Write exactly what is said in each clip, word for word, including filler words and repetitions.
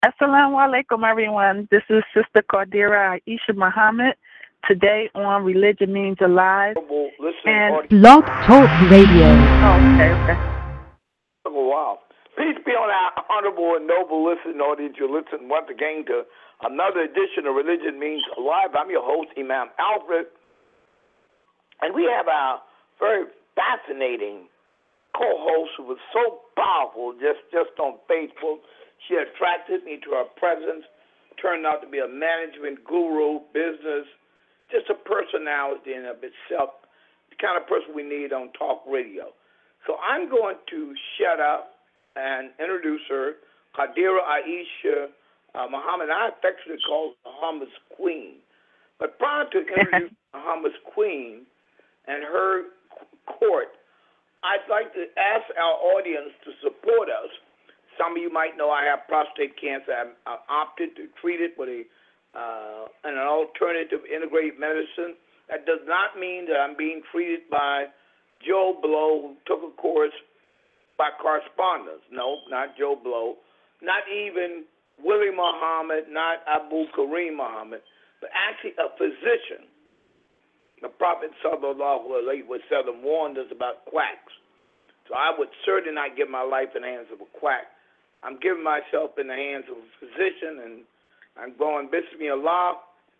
Assalamu alaikum, everyone. This is Sister Qadira Aisha Muhammad. Today on Religion Means Alive. And Blog Talk Radio. Oh, okay, okay. Oh, wow. Peace be on our honorable and noble listening audience. You're listening once again to another edition of Religion Means Alive. I'm your host, Imam Alfred. And we have our very fascinating co-host who was so powerful just, just on Facebook. She attracted me to her presence, turned out to be a management guru, business, just a personality in of itself, the kind of person we need on talk radio. So I'm going to shut up and introduce her, Qadira Aisha uh, Muhammad. I affectionately call her Muhammad's Queen. But prior to introducing Muhammad's Queen and her court, I'd like to ask our audience to support us. Some of you might know I have prostate cancer. I'm, I opted to treat it with a uh, an alternative integrated medicine. That does not mean that I'm being treated by Joe Blow, who took a course by correspondence. No, not Joe Blow. Not even Willie Muhammad, not Abu Kareem Muhammad, but actually a physician. The Prophet sallallahu alaihi wasallam warned us about quacks. So I would certainly not give my life in the hands of a quack. I'm giving myself in the hands of a physician, and I'm going Bismillah.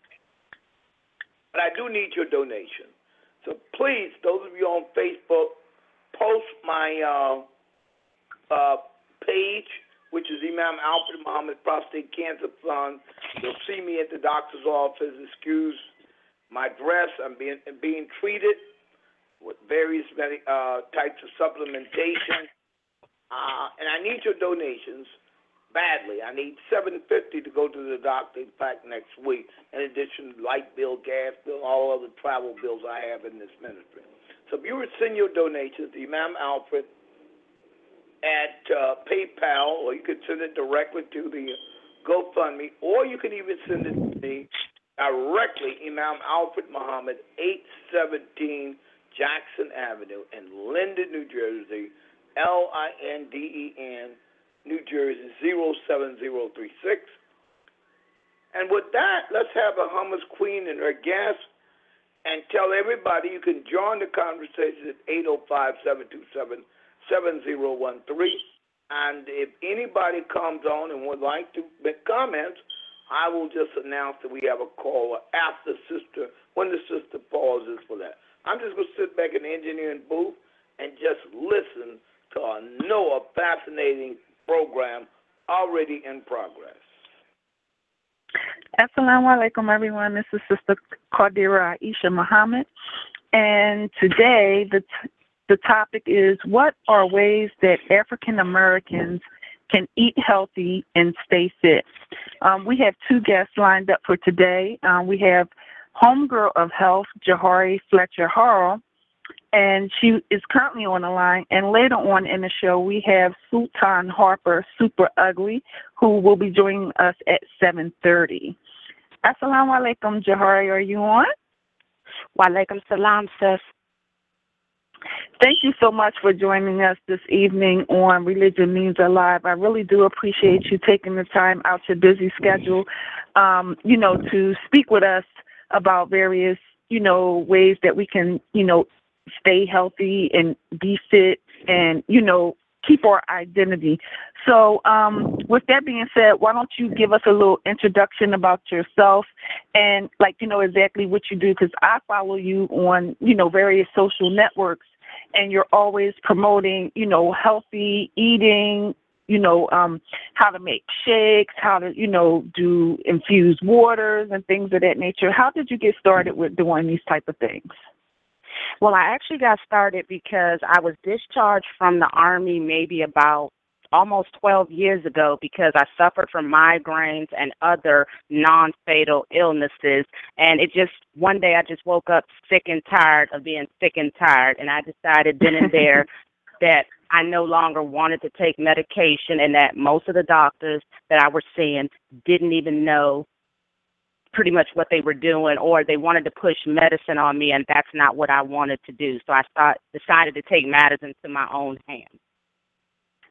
But I do need your donation. So please, those of you on Facebook, post my uh, uh, page, which is Imam Alfred Muhammad Prostate Cancer Fund. You'll see me at the doctor's office. Excuse my dress. I'm being being treated with various uh, types of supplementation. Uh, and I need your donations badly. I need seven hundred fifty dollars to go to the doctor, in fact, next week, in addition to light bill, gas bill, all other travel bills I have in this ministry. So if you would send your donations to Imam Alfred at uh, PayPal, or you could send it directly to the GoFundMe, or you could even send it to me directly, Imam Alfred Muhammad, eight seventeen Jackson Avenue in Linden, New Jersey, L I N D E N, New Jersey, zero seven zero three six. And with that, let's have a hummus queen and her guest and tell everybody you can join the conversation at eight oh five, seven two seven, seven oh one three. And if anybody comes on and would like to make comments, I will just announce that we have a caller after sister, when the sister pauses for that. I'm just going to sit back in the engineering booth and just listen to another fascinating program already in progress. Assalamu alaikum, everyone. This is Sister Qadira Aisha Muhammad. And today the t- the topic is, what are ways that African Americans can eat healthy and stay fit? Um, we have two guests lined up for today. Um, we have Homegirl of Health, Jahari Fletcher Harrell, and she is currently on the line. And later on in the show, we have Sultan Harper, Super Ugly, who will be joining us at seven thirty. Assalamu alaikum, Jahari. Are you on? Wa alaikum salam, sis. Thank you so much for joining us this evening on Religion Means Alive. I really do appreciate you taking the time out your busy schedule, um, you know, to speak with us about various, you know, ways that we can, you know, stay healthy and be fit and, you know, keep our identity. So um, with that being said, why don't you give us a little introduction about yourself and, like, you know, exactly what you do, because I follow you on, you know, various social networks, and you're always promoting, you know, healthy eating, you know, um, how to make shakes, how to, you know, do infused waters and things of that nature. How did you get started with doing these type of things? Well, I actually got started because I was discharged from the Army maybe about almost twelve years ago because I suffered from migraines and other non-fatal illnesses. And it just, one day I just woke up sick and tired of being sick and tired. And I decided then and there that I no longer wanted to take medication, and that most of the doctors that I was seeing didn't even know pretty much what they were doing, or they wanted to push medicine on me, and that's not what I wanted to do. So I start, decided to take matters into my own hands.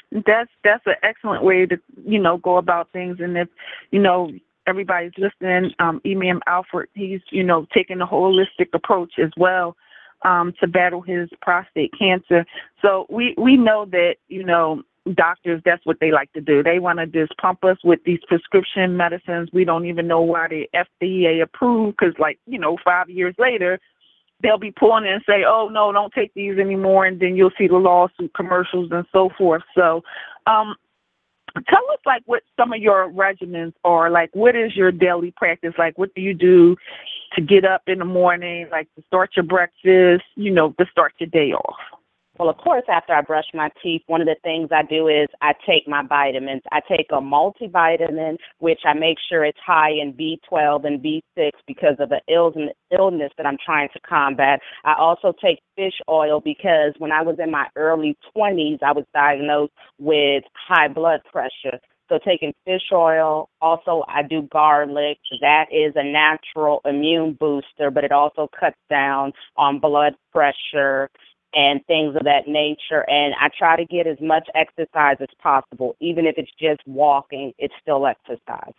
That's that's an excellent way to, you know, go about things. And if, you know, everybody's listening, um, Imam Alfred, he's, you know, taking a holistic approach as well um, to battle his prostate cancer. So we, we know that, you know, doctors, that's what they like to do. They want to just pump us with these prescription medicines. We don't even know why they F D A approved, because, like, you know, five years later, they'll be pulling in and say, oh, no, don't take these anymore, and then you'll see the lawsuit commercials and so forth. So um, tell us, like, what some of your regimens are. Like, what is your daily practice? Like, what do you do to get up in the morning, like to start your breakfast, you know, to start your day off? Well, of course, after I brush my teeth, one of the things I do is I take my vitamins. I take a multivitamin, which I make sure it's high in B twelve and B six because of the illness that I'm trying to combat. I also take fish oil because when I was in my early twenties, I was diagnosed with high blood pressure. So taking fish oil, also I do garlic. That is a natural immune booster, but it also cuts down on blood pressure and things of that nature. And I try to get as much exercise as possible. Even if it's just walking, it's still exercise.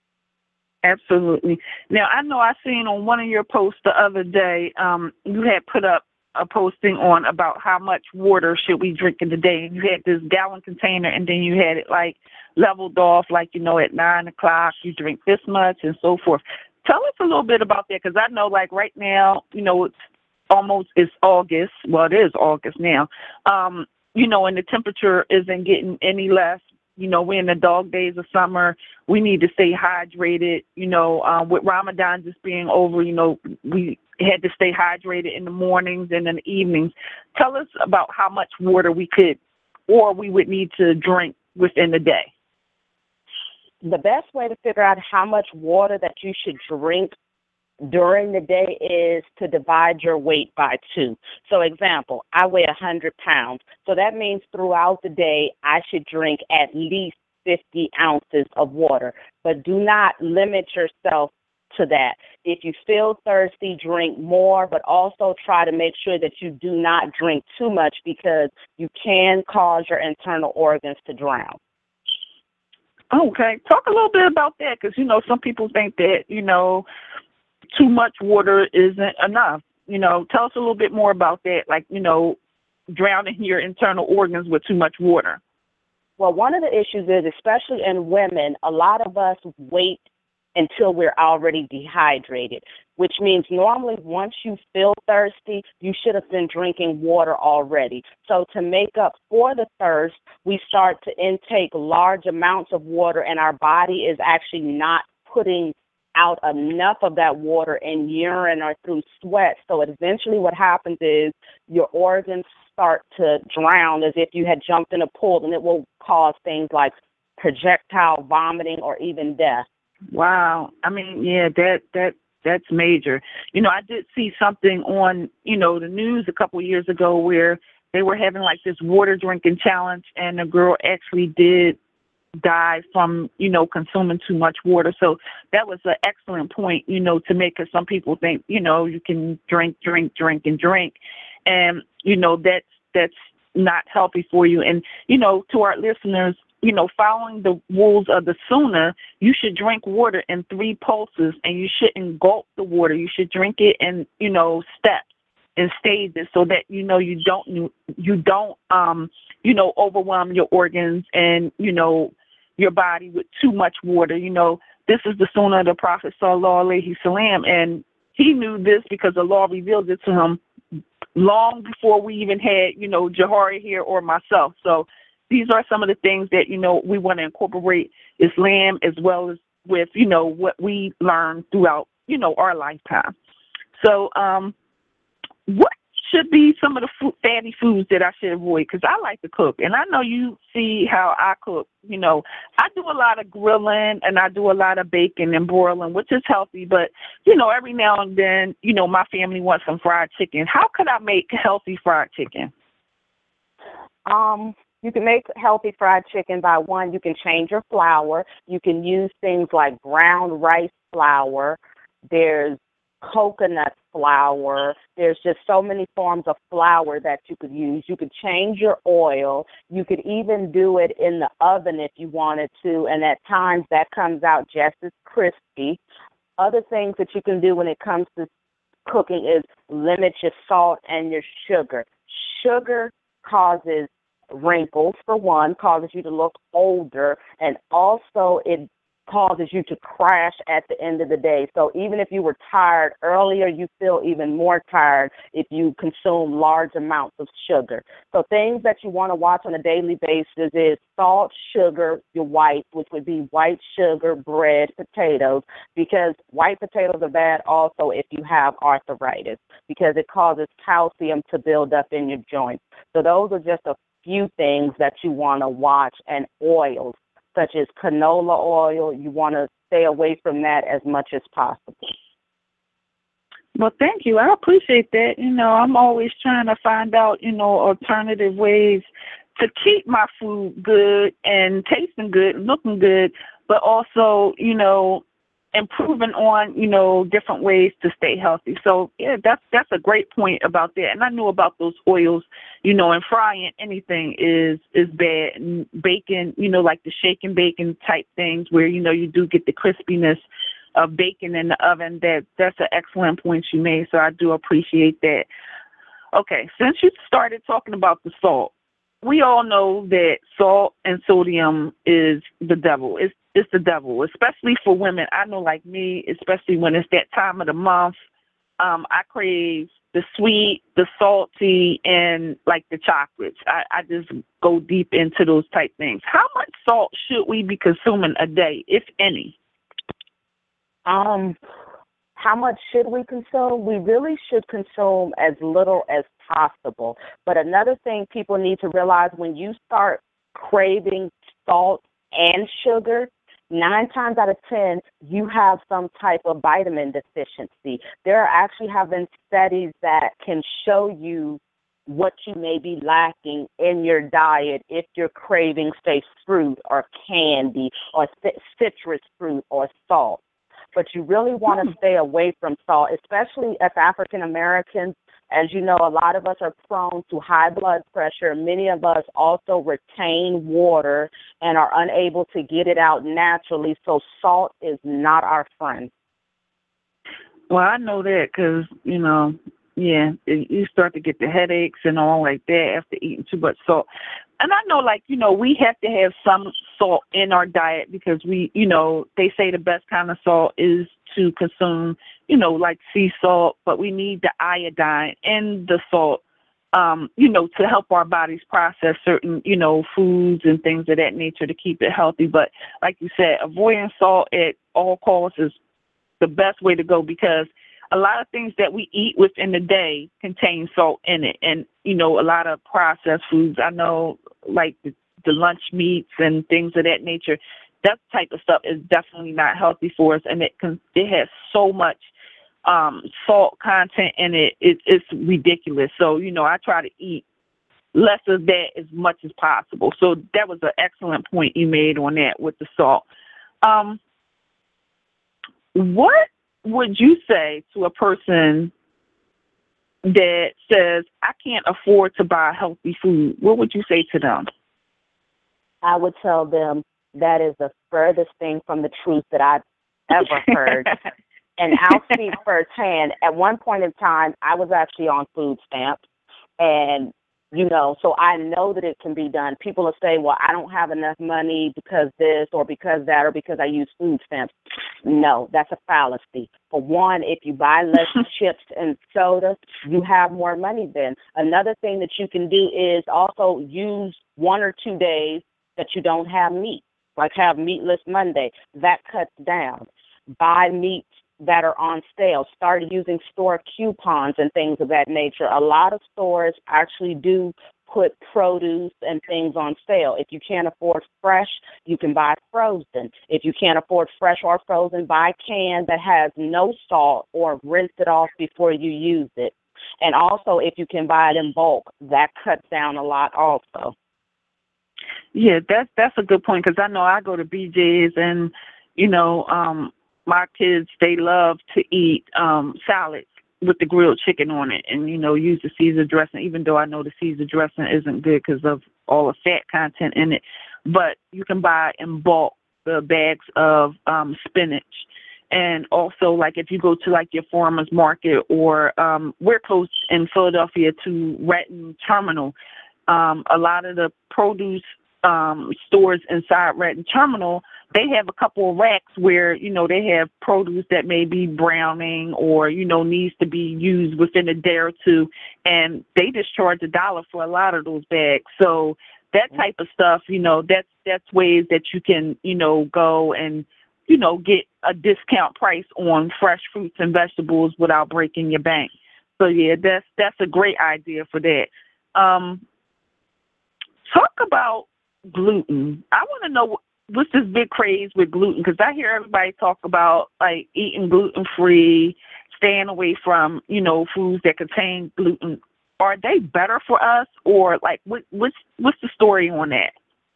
Absolutely. Now, I know I seen on one of your posts the other day, um, you had put up a posting on about how much water should we drink in the day. And you had this gallon container, and then you had it, like, leveled off, like, you know, at nine o'clock, you drink this much and so forth. Tell us a little bit about that, because I know, like, right now, you know, it's almost, it's August. Well, it is August now. Um, you know, and the temperature isn't getting any less. You know, we're in the dog days of summer. We need to stay hydrated. You know, um, with Ramadan just being over, you know, we had to stay hydrated in the mornings and in the evenings. Tell us about how much water we could or we would need to drink within the day. The best way to figure out how much water that you should drink during the day is to divide your weight by two. So example, I weigh one hundred pounds. So that means throughout the day, I should drink at least fifty ounces of water. But do not limit yourself to that. If you feel thirsty, drink more, but also try to make sure that you do not drink too much because you can cause your internal organs to drown. Okay. Talk a little bit about that, because, you know, some people think that, you know, too much water isn't enough. You know, tell us a little bit more about that, like, you know, drowning your internal organs with too much water. Well, one of the issues is, especially in women, a lot of us wait until we're already dehydrated, which means normally once you feel thirsty, you should have been drinking water already. So to make up for the thirst, we start to intake large amounts of water, and our body is actually not putting out enough of that water in urine or through sweat. So eventually what happens is your organs start to drown as if you had jumped in a pool, and it will cause things like projectile vomiting or even death. Wow. I mean, yeah, that that that's major. You know, I did see something on, you know, the news a couple of years ago where they were having like this water drinking challenge, and the girl actually did die from, you know, consuming too much water. So that was an excellent point, you know, to make, because some people think, you know, you can drink, drink, drink, and drink. And, you know, that's, that's not healthy for you. And, you know, to our listeners, you know, following the rules of the Sunnah, you should drink water in three pulses, and you shouldn't gulp the water. You should drink it in, you know, steps and stages, so that, you know, you don't, you don't, um, you know, overwhelm your organs and, you know, your body with too much water. You know, this is the Sunnah of the Prophet Sallallahu Alaihi Wasallam, and he knew this because Allah revealed it to him long before we even had, you know, Jahari here or myself. So these are some of the things that, you know, we want to incorporate Islam as well as with, you know, what we learn throughout, you know, our lifetime. So um, what should be some of the food, fatty foods that I should avoid? Because I like to cook, and I know you see how I cook. You know, I do a lot of grilling, and I do a lot of baking and broiling, which is healthy. But, you know, every now and then, you know, my family wants some fried chicken. How could I make healthy fried chicken? Um, you can make healthy fried chicken by, one, you can change your flour. You can use things like ground rice flour. There's coconut flour. There's just so many forms of flour that you could use. You could change your oil. You could even do it in the oven if you wanted to, and at times that comes out just as crispy. Other things that you can do when it comes to cooking is limit your salt and your sugar. Sugar causes wrinkles, for one, causes you to look older, and also it causes you to crash at the end of the day. So even if you were tired earlier, you feel even more tired if you consume large amounts of sugar. So things that you want to watch on a daily basis is salt, sugar, your white, which would be white sugar, bread, potatoes, because white potatoes are bad also if you have arthritis, because it causes calcium to build up in your joints. So those are just a few things that you want to watch, and oils, such as canola oil, you want to stay away from that as much as possible. Well, thank you. I appreciate that. You know, I'm always trying to find out, you know, alternative ways to keep my food good and tasting good, looking good, but also, you know, improving on, you know, different ways to stay healthy. So, yeah, that's that's a great point about that. And I knew about those oils, you know, and frying anything is is bad. And bacon, you know, like the shake and bacon type things where, you know, you do get the crispiness of bacon in the oven. That that's an excellent point you made. So I do appreciate that. Okay, since you started talking about the salt, we all know that salt and sodium is the devil. It's it's the devil, especially for women. I know, like me, especially when it's that time of the month, um, I crave the sweet, the salty, and like the chocolates. I, I just go deep into those type things. How much salt should we be consuming a day, if any? Um, how much should we consume? We really should consume as little as possible. But another thing people need to realize, when you start craving salt and sugar, nine times out of ten, you have some type of vitamin deficiency. There are actually have been studies that can show you what you may be lacking in your diet if you're craving, say, fruit or candy or citrus fruit or salt. But you really want to stay away from salt, especially as African Americans. As you know, a lot of us are prone to high blood pressure. Many of us also retain water and are unable to get it out naturally. So salt is not our friend. Well, I know that because, you know, yeah, it, you start to get the headaches and all like that after eating too much salt. And I know, like, you know, we have to have some salt in our diet because we, you know, they say the best kind of salt is to consume, you know, like sea salt, but we need the iodine in the salt, um, you know, to help our bodies process certain, you know, foods and things of that nature to keep it healthy. But like you said, avoiding salt at all costs is the best way to go, because a lot of things that we eat within the day contain salt in it. And, you know, a lot of processed foods, I know, like the, the lunch meats and things of that nature, that type of stuff is definitely not healthy for us. And it can, it has so much um, salt content in it. it. It's ridiculous. So, you know, I try to eat less of that as much as possible. So that was an excellent point you made on that with the salt. Um, what would you say to a person that says, I can't afford to buy healthy food? What would you say to them? I would tell them that is the furthest thing from the truth that I've ever heard. And I'll speak firsthand. At one point in time, I was actually on food stamps, and you know, so I know that it can be done. People will say, well, I don't have enough money because this or because that or because I use food stamps. No, that's a fallacy. For one, if you buy less chips and soda, you have more money then. Another thing that you can do is also use one or two days that you don't have meat, like have Meatless Monday. That cuts down. Buy meats that are on sale. Start using store coupons and things of that nature. A lot of stores actually do put produce and things on sale. If you can't afford fresh, you can buy frozen. If you can't afford fresh or frozen, buy canned that has no salt or rinse it off before you use it. And also, if you can buy it in bulk, that cuts down a lot also. Yeah, that's that's a good point, because I know I go to B J's and, you know, um, my kids, they love to eat um, salads, with the grilled chicken on it, and you know, use the Caesar dressing. Even though I know the Caesar dressing isn't good because of all the fat content in it, but you can buy in bulk the bags of um, spinach. And also, like, if you go to, like, your farmer's market or um, we're close in Philadelphia to Renton Terminal, um, a lot of the produce um, stores inside Renton Terminal, they have a couple of racks where, you know, they have produce that may be browning or, you know, needs to be used within a day or two, and they just charge a dollar for a lot of those bags. So that type of stuff, you know, that's, that's ways that you can, you know, go and, you know, get a discount price on fresh fruits and vegetables without breaking your bank. So yeah, that's that's a great idea for that. Um, talk about gluten. I want to know what's this big craze with gluten, because I hear everybody talk about like eating gluten free, staying away from, you know, foods that contain gluten. Are they better for us, or like what, what's what's the story on that?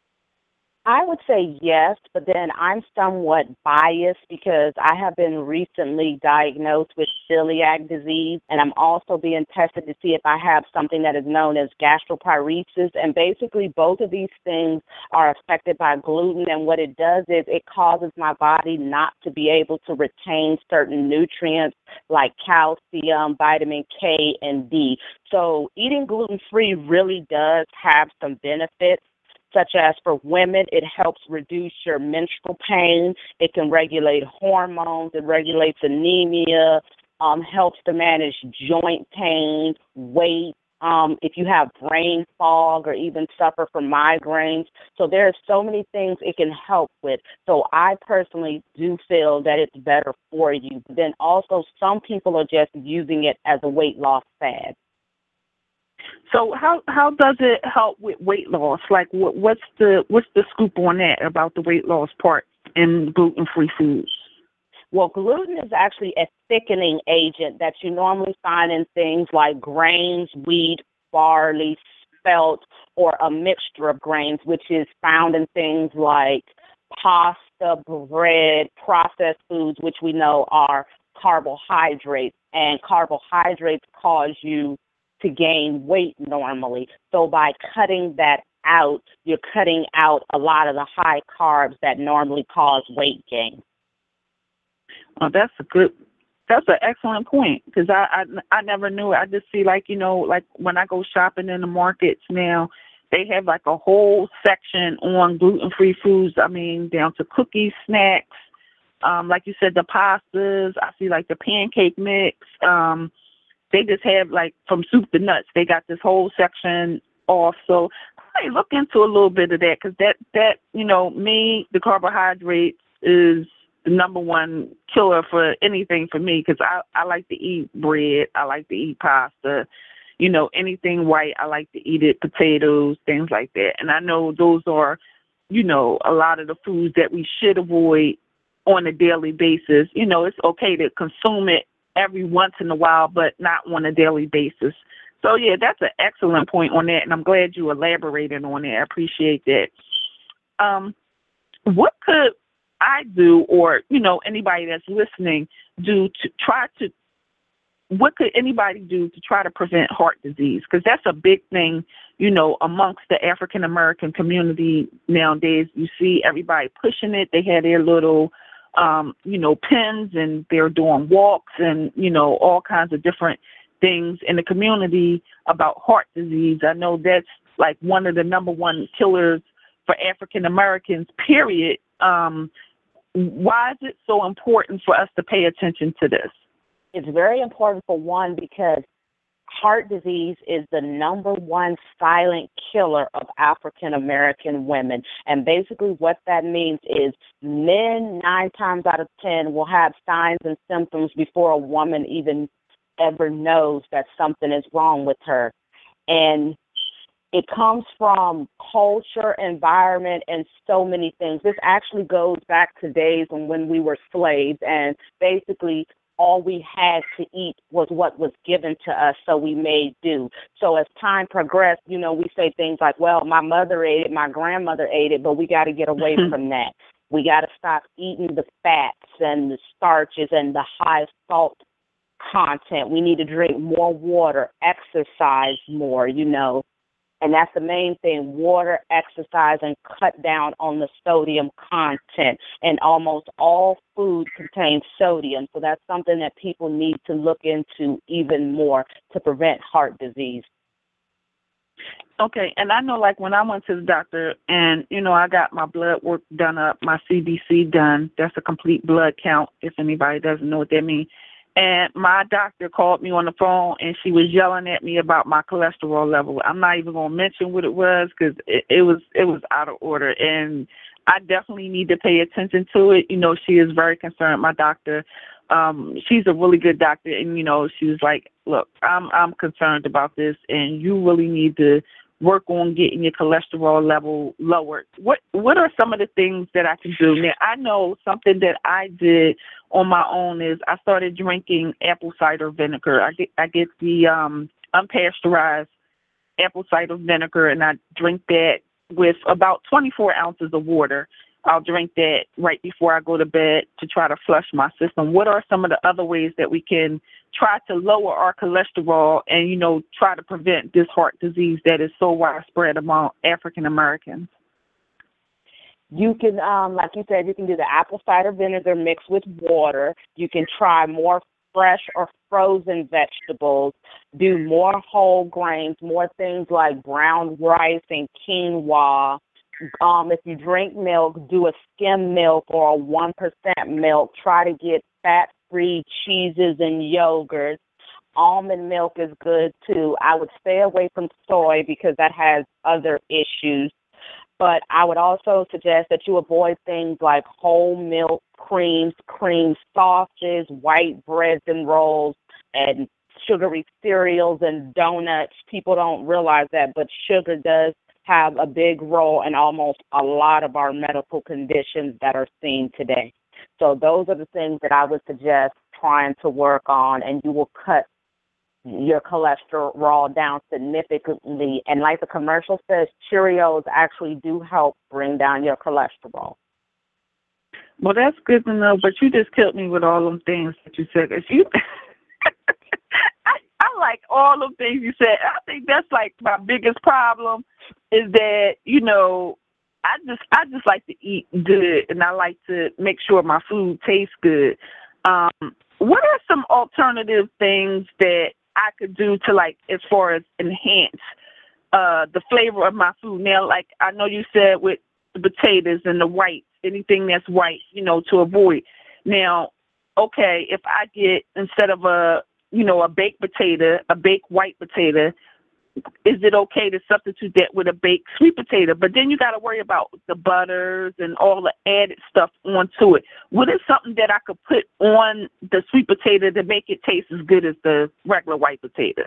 I would say yes, but then I'm somewhat biased because I have been recently diagnosed with celiac disease, and I'm also being tested to see if I have something that is known as gastroparesis. And basically, both of these things are affected by gluten, and what it does is it causes my body not to be able to retain certain nutrients like calcium, vitamin K, and D. So eating gluten-free really does have some benefits, such as for women, it helps reduce your menstrual pain. It can regulate hormones. It regulates anemia, um, helps to manage joint pain, weight, um, if you have brain fog or even suffer from migraines. So there are so many things it can help with. So I personally do feel that it's better for you. But then also some people are just using it as a weight loss fad. So how how does it help with weight loss? Like what what's the what's the scoop on that about the weight loss part in gluten-free foods? Well, gluten is actually a thickening agent that you normally find in things like grains, wheat, barley, spelt, or a mixture of grains, which is found in things like pasta, bread, processed foods, which we know are carbohydrates, and carbohydrates cause you to gain weight normally. So by cutting that out, you're cutting out a lot of the high carbs that normally cause weight gain. Oh, that's a good, that's an excellent point, because I, I I never knew it. I just see, like, you know, like when I go shopping in the markets now, they have like a whole section on gluten-free foods. I mean, down to cookies, snacks, um, like you said, the pastas. I see like the pancake mix. Um, They just have, like, from soup to nuts. They got this whole section off. So I might look into a little bit of that, because that, that, you know, me, the carbohydrates is the number one killer for anything for me, because I, I like to eat bread. I like to eat pasta. You know, anything white, I like to eat it, potatoes, things like that. And I know those are, you know, a lot of the foods that we should avoid on a daily basis. You know, it's okay to consume it every once in a while, but not on a daily basis. So, yeah, that's an excellent point on that, and I'm glad you elaborated on it. I appreciate that. Um, what could I do, or, you know, anybody that's listening do to try to, what could anybody do to try to prevent heart disease? Because that's a big thing, you know, amongst the African-American community nowadays. You see everybody pushing it. They had their little Um, you know, pens, and they're doing walks and, you know, all kinds of different things in the community about heart disease. I know that's like one of the number one killers for African Americans, period. Um, why is it so important for us to pay attention to this? It's very important, for one, because heart disease is the number one silent killer of African American women. And basically what that means is men nine times out of ten will have signs and symptoms before a woman even ever knows that something is wrong with her. And it comes from culture, environment, and so many things. This actually goes back to days when, when we were slaves, and basically all we had to eat was what was given to us, so we made do. So as time progressed, you know, we say things like, well, my mother ate it, my grandmother ate it, but we got to get away from that. We got to stop eating the fats and the starches and the high salt content. We need to drink more water, exercise more, you know. And that's the main thing, water, exercise, and cut down on the sodium content. And almost all food contains sodium. So that's something that people need to look into even more to prevent heart disease. Okay, and I know, like, when I went to the doctor and, you know, I got my blood work done up, my C B C done. That's a complete blood count, if anybody doesn't know what that means. And my doctor called me on the phone, and she was yelling at me about my cholesterol level. I'm not even going to mention what it was because it, it was it was out of order, and I definitely need to pay attention to it. You know, she is very concerned. My doctor, um, she's a really good doctor, and you know, she was like, "Look, I'm I'm concerned about this, and you really need to work on getting your cholesterol level lowered." What what are some of the things that I can do? Now, I know something that I did on my own is I started drinking apple cider vinegar. I get I get the um, unpasteurized apple cider vinegar, and I drink that with about twenty-four ounces of water. I'll drink that right before I go to bed to try to flush my system. What are some of the other ways that we can try to lower our cholesterol and, you know, try to prevent this heart disease that is so widespread among African Americans? You can, um, like you said, you can do the apple cider vinegar mixed with water. You can try more fresh or frozen vegetables, do more whole grains, more things like brown rice and quinoa. Um, if you drink milk, do a skim milk or a one percent milk. Try to get fat-free cheeses and yogurts. Almond milk is good, too. I would stay away from soy because that has other issues. But I would also suggest that you avoid things like whole milk creams, cream sauces, white breads and rolls, and sugary cereals and donuts. People don't realize that, but sugar does have a big role in almost a lot of our medical conditions that are seen today. So those are the things that I would suggest trying to work on, and you will cut your cholesterol down significantly. And like the commercial says, Cheerios actually do help bring down your cholesterol. Well, that's good to know, but you just killed me with all them things that you said. 'Cause you, I, I like all them things you said. I think that's like my biggest problem is that, you know, I just I just like to eat good, and I like to make sure my food tastes good. Um, what are some alternative things that I could do to, like, as far as enhance uh, the flavor of my food? Now, like, I know you said with the potatoes and the whites, anything that's white, you know, to avoid. Now, okay, if I get, instead of a, you know, a baked potato, a baked white potato, is it okay to substitute that with a baked sweet potato? But then you got to worry about the butters and all the added stuff onto it. What is something that I could put on the sweet potato to make it taste as good as the regular white potato?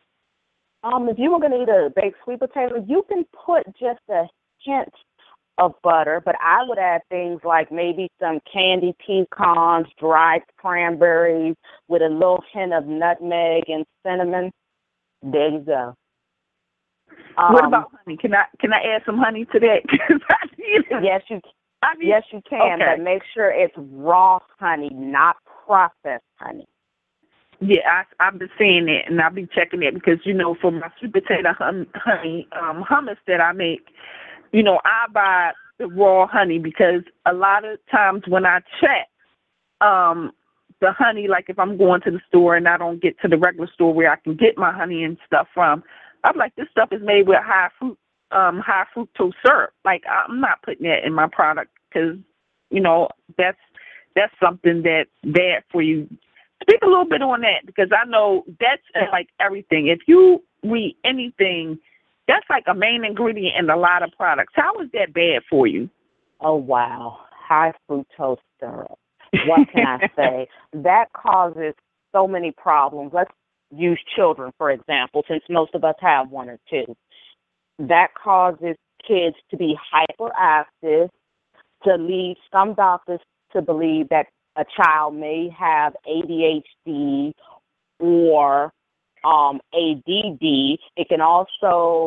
Um, if you were going to eat a baked sweet potato, you can put just a hint of butter, but I would add things like maybe some candied pecans, dried cranberries with a little hint of nutmeg and cinnamon. There you go. Um, what about honey? Can I can I add some honey to that? 'Cause I need it. Yes, you. I need, yes, you can, okay. But make sure it's raw honey, not processed honey. Yeah, I, I've been seeing it, and I've been checking it because, you know, for my sweet potato hum, honey um, hummus that I make, you know, I buy the raw honey because a lot of times when I check um, the honey, like if I'm going to the store and I don't get to the regular store where I can get my honey and stuff from, I'm like, this stuff is made with high fruit, um, high fructose syrup. Like, I'm not putting that in my product because, you know, that's that's something that's bad for you. Speak a little bit on that because I know that's uh, like everything. If you read anything, that's like a main ingredient in a lot of products. How is that bad for you? Oh, wow. High fructose syrup. What can I say? That causes so many problems. Let's use children, for example, since most of us have one or two. That causes kids to be hyperactive, to lead some doctors to believe that a child may have A D H D or um, A D D. It can also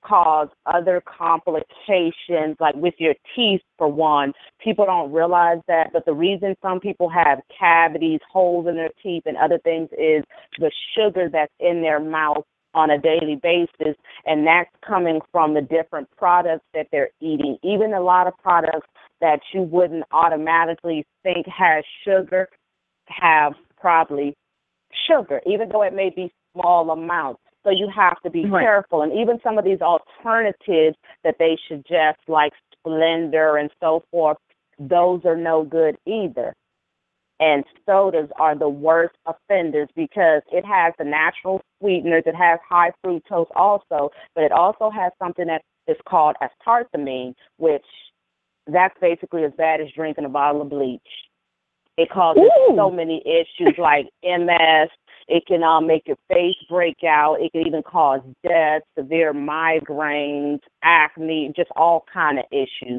cause other complications, like with your teeth, for one. People don't realize that, but the reason some people have cavities, holes in their teeth, and other things is the sugar that's in their mouth on a daily basis, and that's coming from the different products that they're eating. Even a lot of products that you wouldn't automatically think has sugar have probably sugar, even though it may be small amounts. So you have to be Right. careful. And even some of these alternatives that they suggest, like Splenda and so forth, those are no good either. And sodas are the worst offenders because it has the natural sweeteners. It has high fructose also, but it also has something that is called aspartame, which that's basically as bad as drinking a bottle of bleach. It causes Ooh. so many issues like M S. It can um, make your face break out. It can even cause death, severe migraines, acne, just all kind of issues.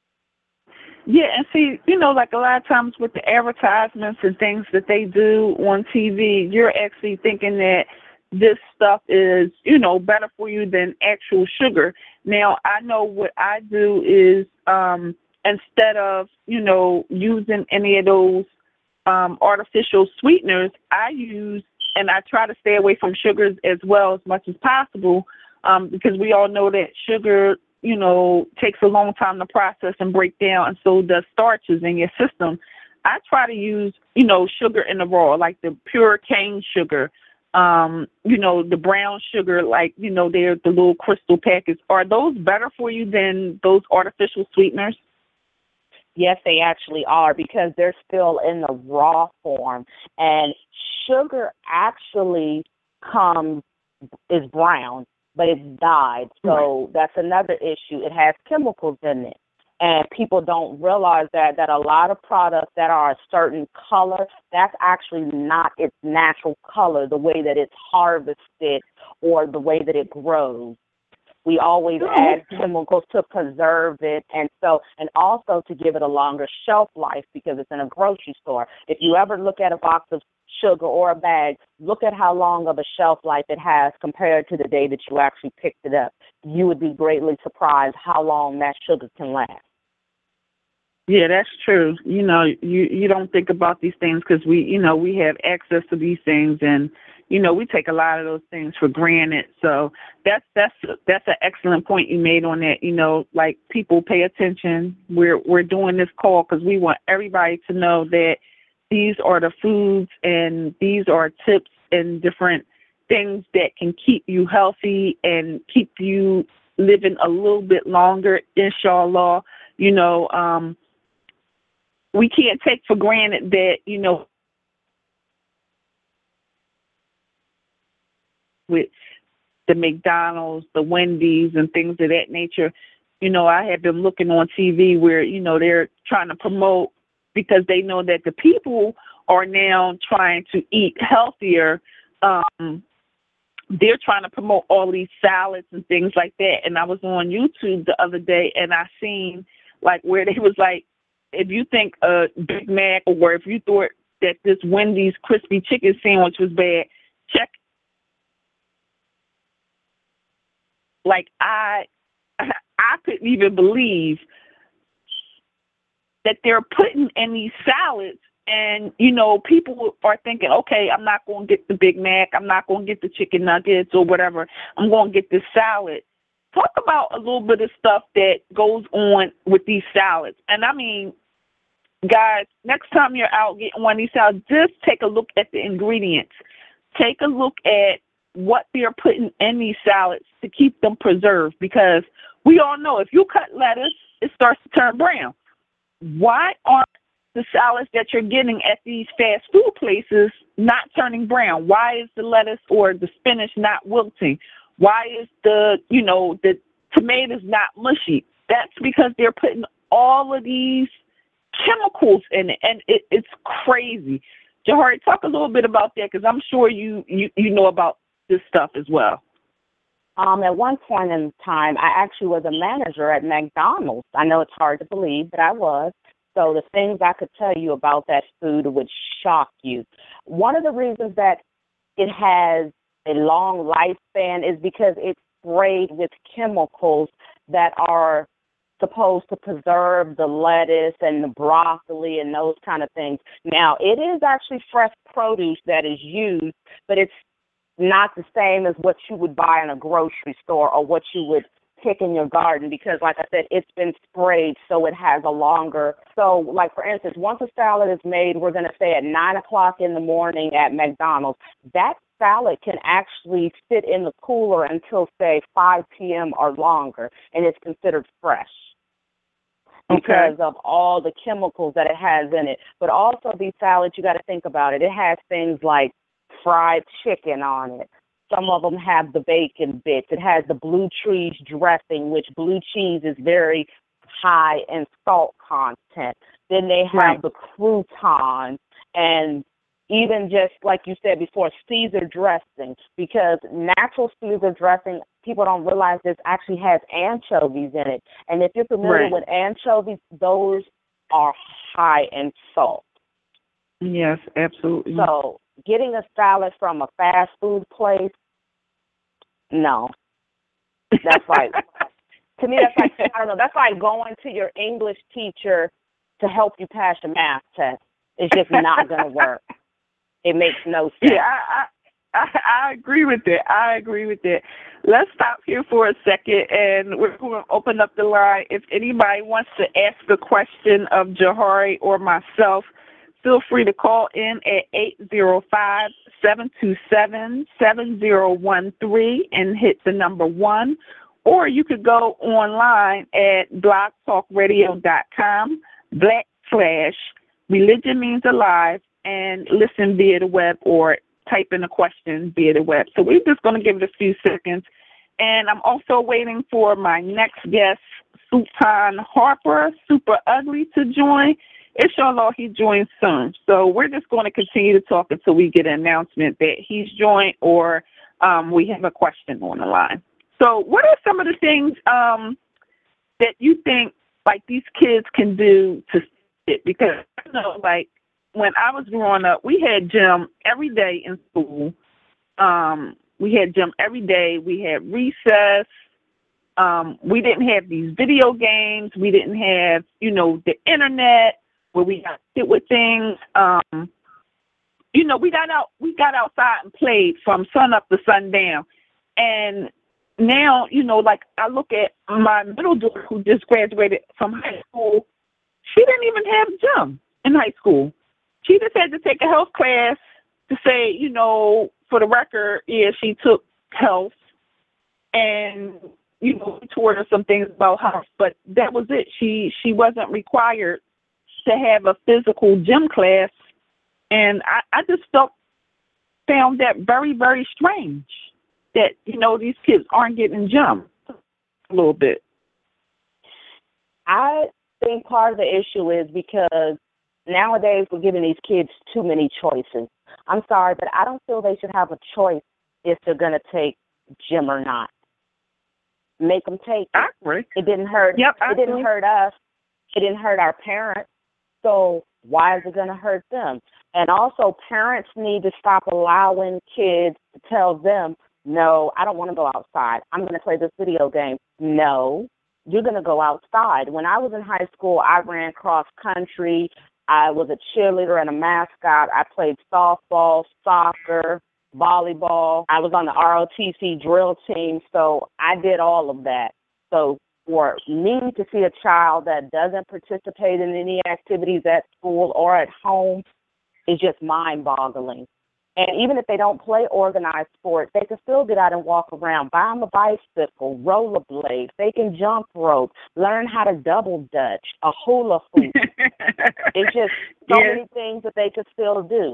Yeah, and see, you know, like a lot of times with the advertisements and things that they do on T V, you're actually thinking that this stuff is, you know, better for you than actual sugar. Now, I know what I do is um, instead of, you know, using any of those um, artificial sweeteners, I use, and I try to stay away from sugars as well as much as possible um, because we all know that sugar, you know, takes a long time to process and break down, and so does starches in your system. I try to use, you know, sugar in the raw, like the pure cane sugar, um, you know, the brown sugar, like, you know, they're the little crystal packets. Are those better for you than those artificial sweeteners? Yes, they actually are because they're still in the raw form. And sugar actually comes, is brown, but it's dyed. So Right. that's another issue. It has chemicals in it. And people don't realize that, that a lot of products that are a certain color, that's actually not its natural color, the way that it's harvested or the way that it grows. We always Oh, add chemicals to preserve it, and so, and also to give it a longer shelf life because it's in a grocery store. If you ever look at a box of sugar or a bag, look at how long of a shelf life it has compared to the day that you actually picked it up. You would be greatly surprised how long that sugar can last. yeah, that's true. You know, you you don't think about these things because we, you know, we have access to these things, and you know, we take a lot of those things for granted. So that's that's that's an excellent point you made on that. You know, like people pay attention. We're we're doing this call because we want everybody to know that these are the foods and these are tips and different things that can keep you healthy and keep you living a little bit longer, inshallah. You know, um, we can't take for granted that, you know, with the McDonald's, the Wendy's, and things of that nature. You know, I have been looking on T V where, you know, they're trying to promote because they know that the people are now trying to eat healthier. Um, they're trying to promote all these salads and things like that. And I was on YouTube the other day and I seen like where they was like, if you think a Big Mac or if you thought that this Wendy's crispy chicken sandwich was bad, check. Like I, I couldn't even believe that they're putting in these salads, and you know, people are thinking, okay, I'm not going to get the Big Mac, I'm not going to get the chicken nuggets or whatever. I'm going to get this salad. Talk about a little bit of stuff that goes on with these salads, and I mean, guys, next time you're out getting one of these salads, just take a look at the ingredients. Take a look at what they're putting in these salads to keep them preserved, because we all know if you cut lettuce, it starts to turn brown. Why aren't the salads that you're getting at these fast food places not turning brown? Why is the lettuce or the spinach not wilting? Why is the, you know, the tomatoes not mushy? That's because they're putting all of these chemicals in it, and it, it's crazy. Jahari, talk a little bit about that, because I'm sure you, you, you know about this stuff as well. Um, at one point in time, I actually was a manager at McDonald's. I know it's hard to believe, but I was. So the things I could tell you about that food would shock you. One of the reasons that it has a long lifespan is because it's sprayed with chemicals that are supposed to preserve the lettuce and the broccoli and those kind of things. Now, it is actually fresh produce that is used, but it's not the same as what you would buy in a grocery store or what you would pick in your garden because, like I said, it's been sprayed so it has a longer. So, like, for instance, once a salad is made, we're going to say at nine o'clock in the morning at McDonald's, that salad can actually sit in the cooler until, say, five p.m. or longer, and it's considered fresh. Because okay. of all the chemicals that it has in it. But also these salads, you got to think about it. It has things like fried chicken on it. Some of them have the bacon bits. It has the blue cheese dressing, which blue cheese is very high in salt content. Then they have right. the croutons and even just like you said before, Caesar dressing, because natural Caesar dressing, people don't realize this actually has anchovies in it. And if you're familiar right. with anchovies, those are high in salt. Yes, absolutely. So getting a salad from a fast food place, no. That's like, to me, that's like, I don't know, that's like going to your English teacher to help you pass your math test. It's just not going to work. It makes no sense. Yeah, I, I, I agree with it. I agree with it. Let's stop here for a second, and we're going to open up the line. If anybody wants to ask a question of Jahari or myself, feel free to call in at eight zero five, seven two seven, seven zero one three and hit the number one. Or you could go online at blog talk radio dot com backslash Religion Means Alive and listen via the web or type in a question via the web. So we're just going to give it a few seconds. And I'm also waiting for my next guest, Sultan Harper, Super Ugly, to join. Inshallah, he joins soon. So we're just going to continue to talk until we get an announcement that he's joined or um, we have a question on the line. So what are some of the things um, that you think, like, these kids can do to fit? Because, you know, like, when I was growing up, we had gym every day in school. Um, we had gym every day. We had recess. Um, we didn't have these video games. We didn't have, you know, the internet where we got to sit with things. Um, you know, we got out, we got outside and played from sun up to sundown. And now, you know, like I look at my middle daughter who just graduated from high school. She didn't even have gym in high school. She just had to take a health class to say, you know, for the record, yeah, she took health and, you know, we taught her some things about health, but that was it. She she wasn't required to have a physical gym class. And I, I just felt, found that very, very strange that, you know, these kids aren't getting gym a little bit. I think part of the issue is because nowadays we're giving these kids too many choices. I'm sorry, but I don't feel they should have a choice if they're going to take gym or not. Make them take it. I agree. It didn't hurt. Yep, I it didn't agree. hurt us. It didn't hurt our parents. So why is it going to hurt them? And also, parents need to stop allowing kids to tell them, no, I don't want to go outside. I'm going to play this video game. No, you're going to go outside. When I was in high school, I ran cross country. I was a cheerleader and a mascot. I played softball, soccer, volleyball. I was on the R O T C drill team, so I did all of that. So for me to see a child that doesn't participate in any activities at school or at home is just mind-boggling. And even if they don't play organized sports, they can still get out and walk around, buy them a bicycle, rollerblades. They can jump rope, learn how to double dutch, a hula hoop. It's just so yeah. many things that they could still do.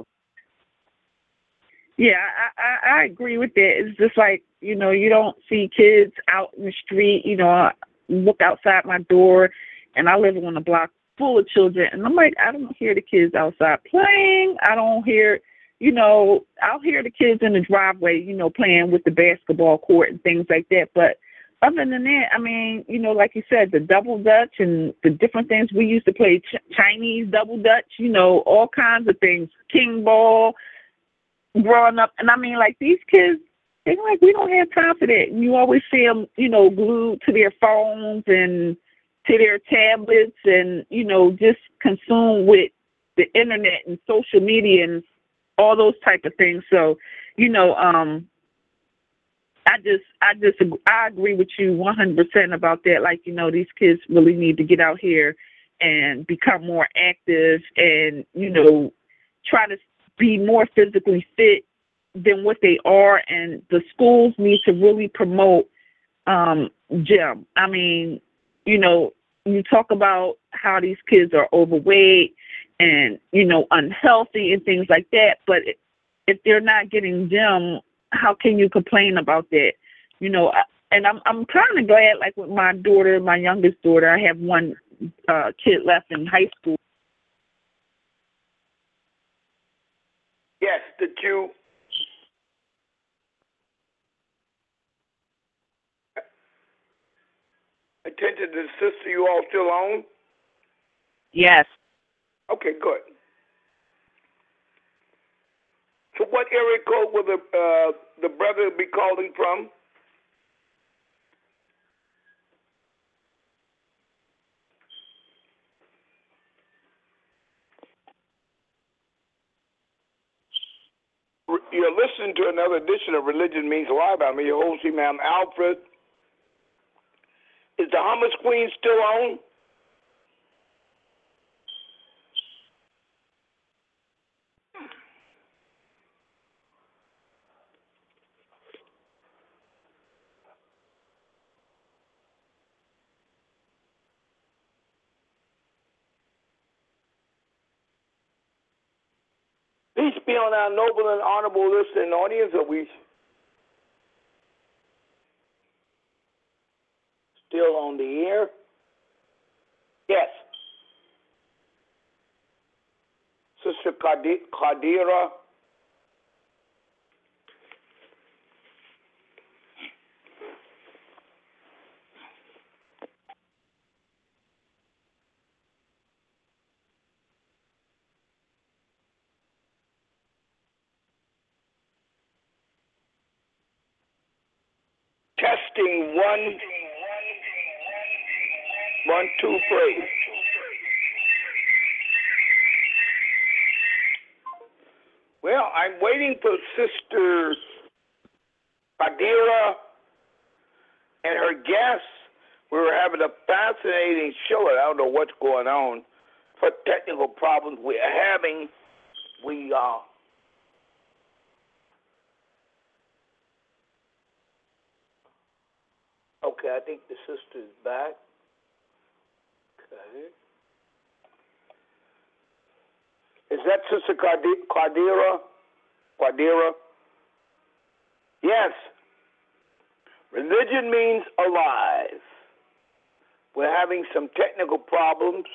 Yeah, I, I, I agree with that. It's just like, you know, you don't see kids out in the street. You know, I look outside my door, and I live on a block full of children, and I'm like, I don't hear the kids outside playing. I don't hear... You know, I'll hear the kids in the driveway, you know, playing with the basketball court and things like that. But other than that, I mean, you know, like you said, the double dutch and the different things we used to play, ch- Chinese double dutch, you know, all kinds of things, king ball, growing up. And I mean, like these kids, They're like, we don't have time for that. And you always see them, you know, glued to their phones and to their tablets and, you know, just consumed with the internet and social media and all those type of things. So, you know, um, I just, I just, I agree with you one hundred percent about that. Like, you know, these kids really need to get out here and become more active and, you know, try to be more physically fit than what they are. And the schools need to really promote um, gym. I mean, you know, you talk about how these kids are overweight and, you know, unhealthy and things like that. But if they're not getting gym, how can you complain about that? You know, and I'm I'm kind of glad, like with my daughter, my youngest daughter, I have one uh, kid left in high school. Yes, did you attention to the sister you all still own? Yes. Okay, good. So what area code will the uh, the brother be calling from? You're listening to another edition of Religion Means Alive. I'm your host, Imam Alfred. Is the Hummus Queen still on? Peace be on our noble and honorable listening audience. Are we still on the air? Yes. Sister Qadira. Testing one, one, two, three. Well, I'm waiting for Sister Qadira and her guests. We were having a fascinating show. I don't know what's going on. For technical problems we're having, we uh, okay, I think the sister is back. Okay. Is that Sister Qadira? Qadira? Yes. Religion means alive. We're having some technical problems.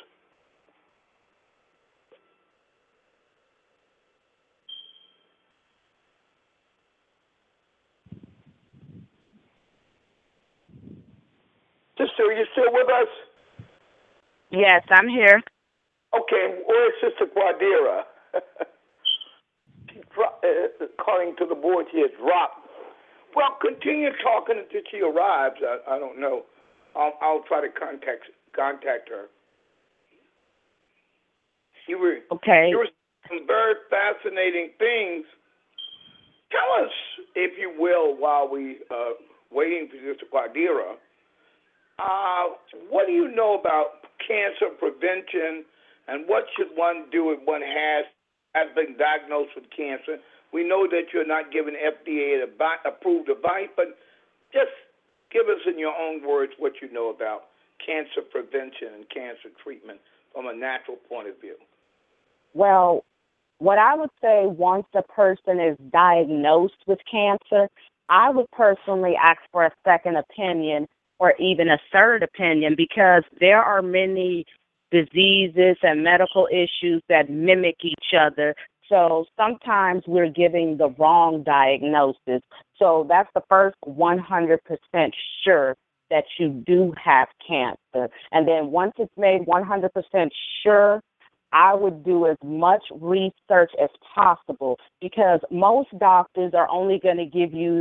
Sister, are you still with us? Yes, I'm here. Okay, where's Sister Qadira? She dropped, uh, according to the board, she has dropped. Well, continue talking until she arrives. I, I don't know. I'll, I'll try to contact contact her. You were Okay. You were saying some very fascinating things. Tell us, if you will, while we uh, waiting for Sister Qadira, uh, what do you know about cancer prevention, and what should one do if one has has been diagnosed with cancer? We know that you're not given F D A-approved advice, but just give us in your own words what you know about cancer prevention and cancer treatment from a natural point of view. Well, what I would say, once a person is diagnosed with cancer, I would personally ask for a second opinion or even a third opinion, because there are many diseases and medical issues that mimic each other. So sometimes we're giving the wrong diagnosis. So that's the first one hundred percent sure that you do have cancer. And then once it's made one hundred percent sure, I would do as much research as possible, because most doctors are only going to give you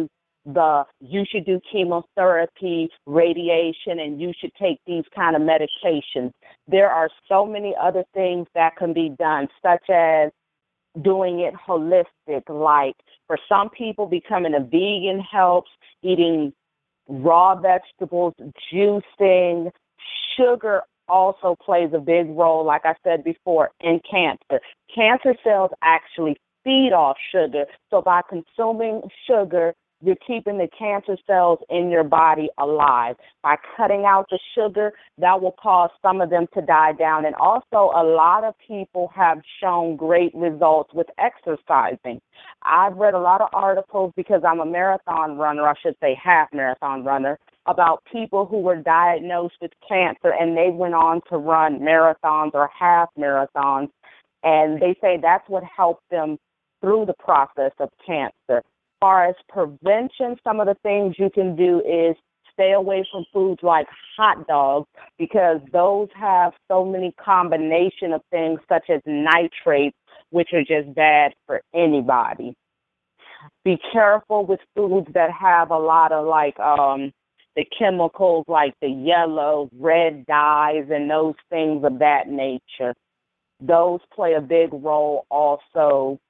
the you should do chemotherapy, radiation, and you should take these kind of medications. There are so many other things that can be done, such as doing it holistic, like for some people becoming a vegan helps, eating raw vegetables, juicing. Sugar also plays a big role, like I said before, in cancer. Cancer cells actually feed off sugar, so by consuming sugar, you're keeping the cancer cells in your body alive. By cutting out the sugar, that will cause some of them to die down. And also, a lot of people have shown great results with exercising. I've read a lot of articles because I'm a marathon runner, I should say half marathon runner, about people who were diagnosed with cancer and they went on to run marathons or half marathons. And they say that's what helped them through the process of cancer. As far as prevention, some of the things you can do is stay away from foods like hot dogs because those have so many combination of things such as nitrates, which are just bad for anybody. Be careful with foods that have a lot of like um, the chemicals like the yellow, red dyes and those things of that nature. Those play a big role also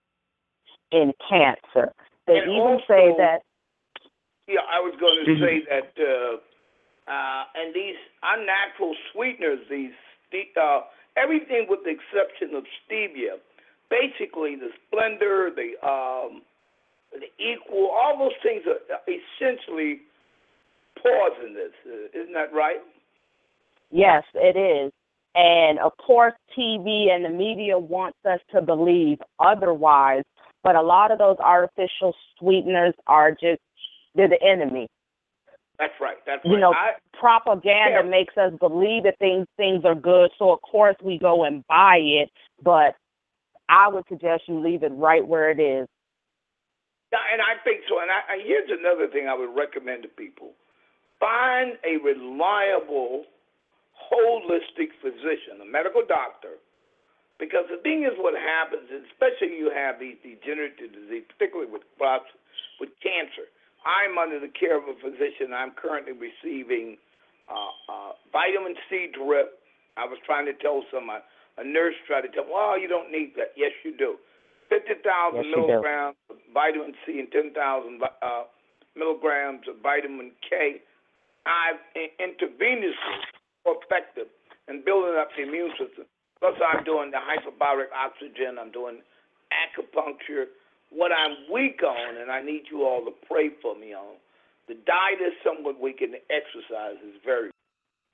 in cancer. They and even also, say that. Yeah, I was going to Mm-hmm. say that, uh, uh, and these unnatural sweeteners, these uh, everything with the exception of stevia, basically the Splendor, the um, the Equal, all those things are essentially poisonous. Uh, isn't that right? Yes, it is. And of course, T V and the media wants us to believe otherwise. But a lot of those artificial sweeteners are just, they're the enemy. That's right. That's You right. know, I, propaganda yeah. makes us believe that things things are good, so of course we go and buy it. But I would suggest you leave it right where it is. Yeah, and I think so. And I, here's another thing I would recommend to people. Find a reliable, holistic physician, a medical doctor, because the thing is what happens, especially you have these degenerative disease, particularly with with cancer. I'm under the care of a physician. I'm currently receiving uh, uh, vitamin C drip. I was trying to tell someone, a nurse tried to tell me, well, you don't need that. Yes, you do. fifty thousand yes, milligrams of vitamin C and ten thousand uh, milligrams of vitamin K. I've intravenously more effective in building up the immune system. Plus, I'm doing the hyperbaric oxygen. I'm doing acupuncture. What I'm weak on, and I need you all to pray for me on, the diet is somewhat weak, and the exercise is very weak.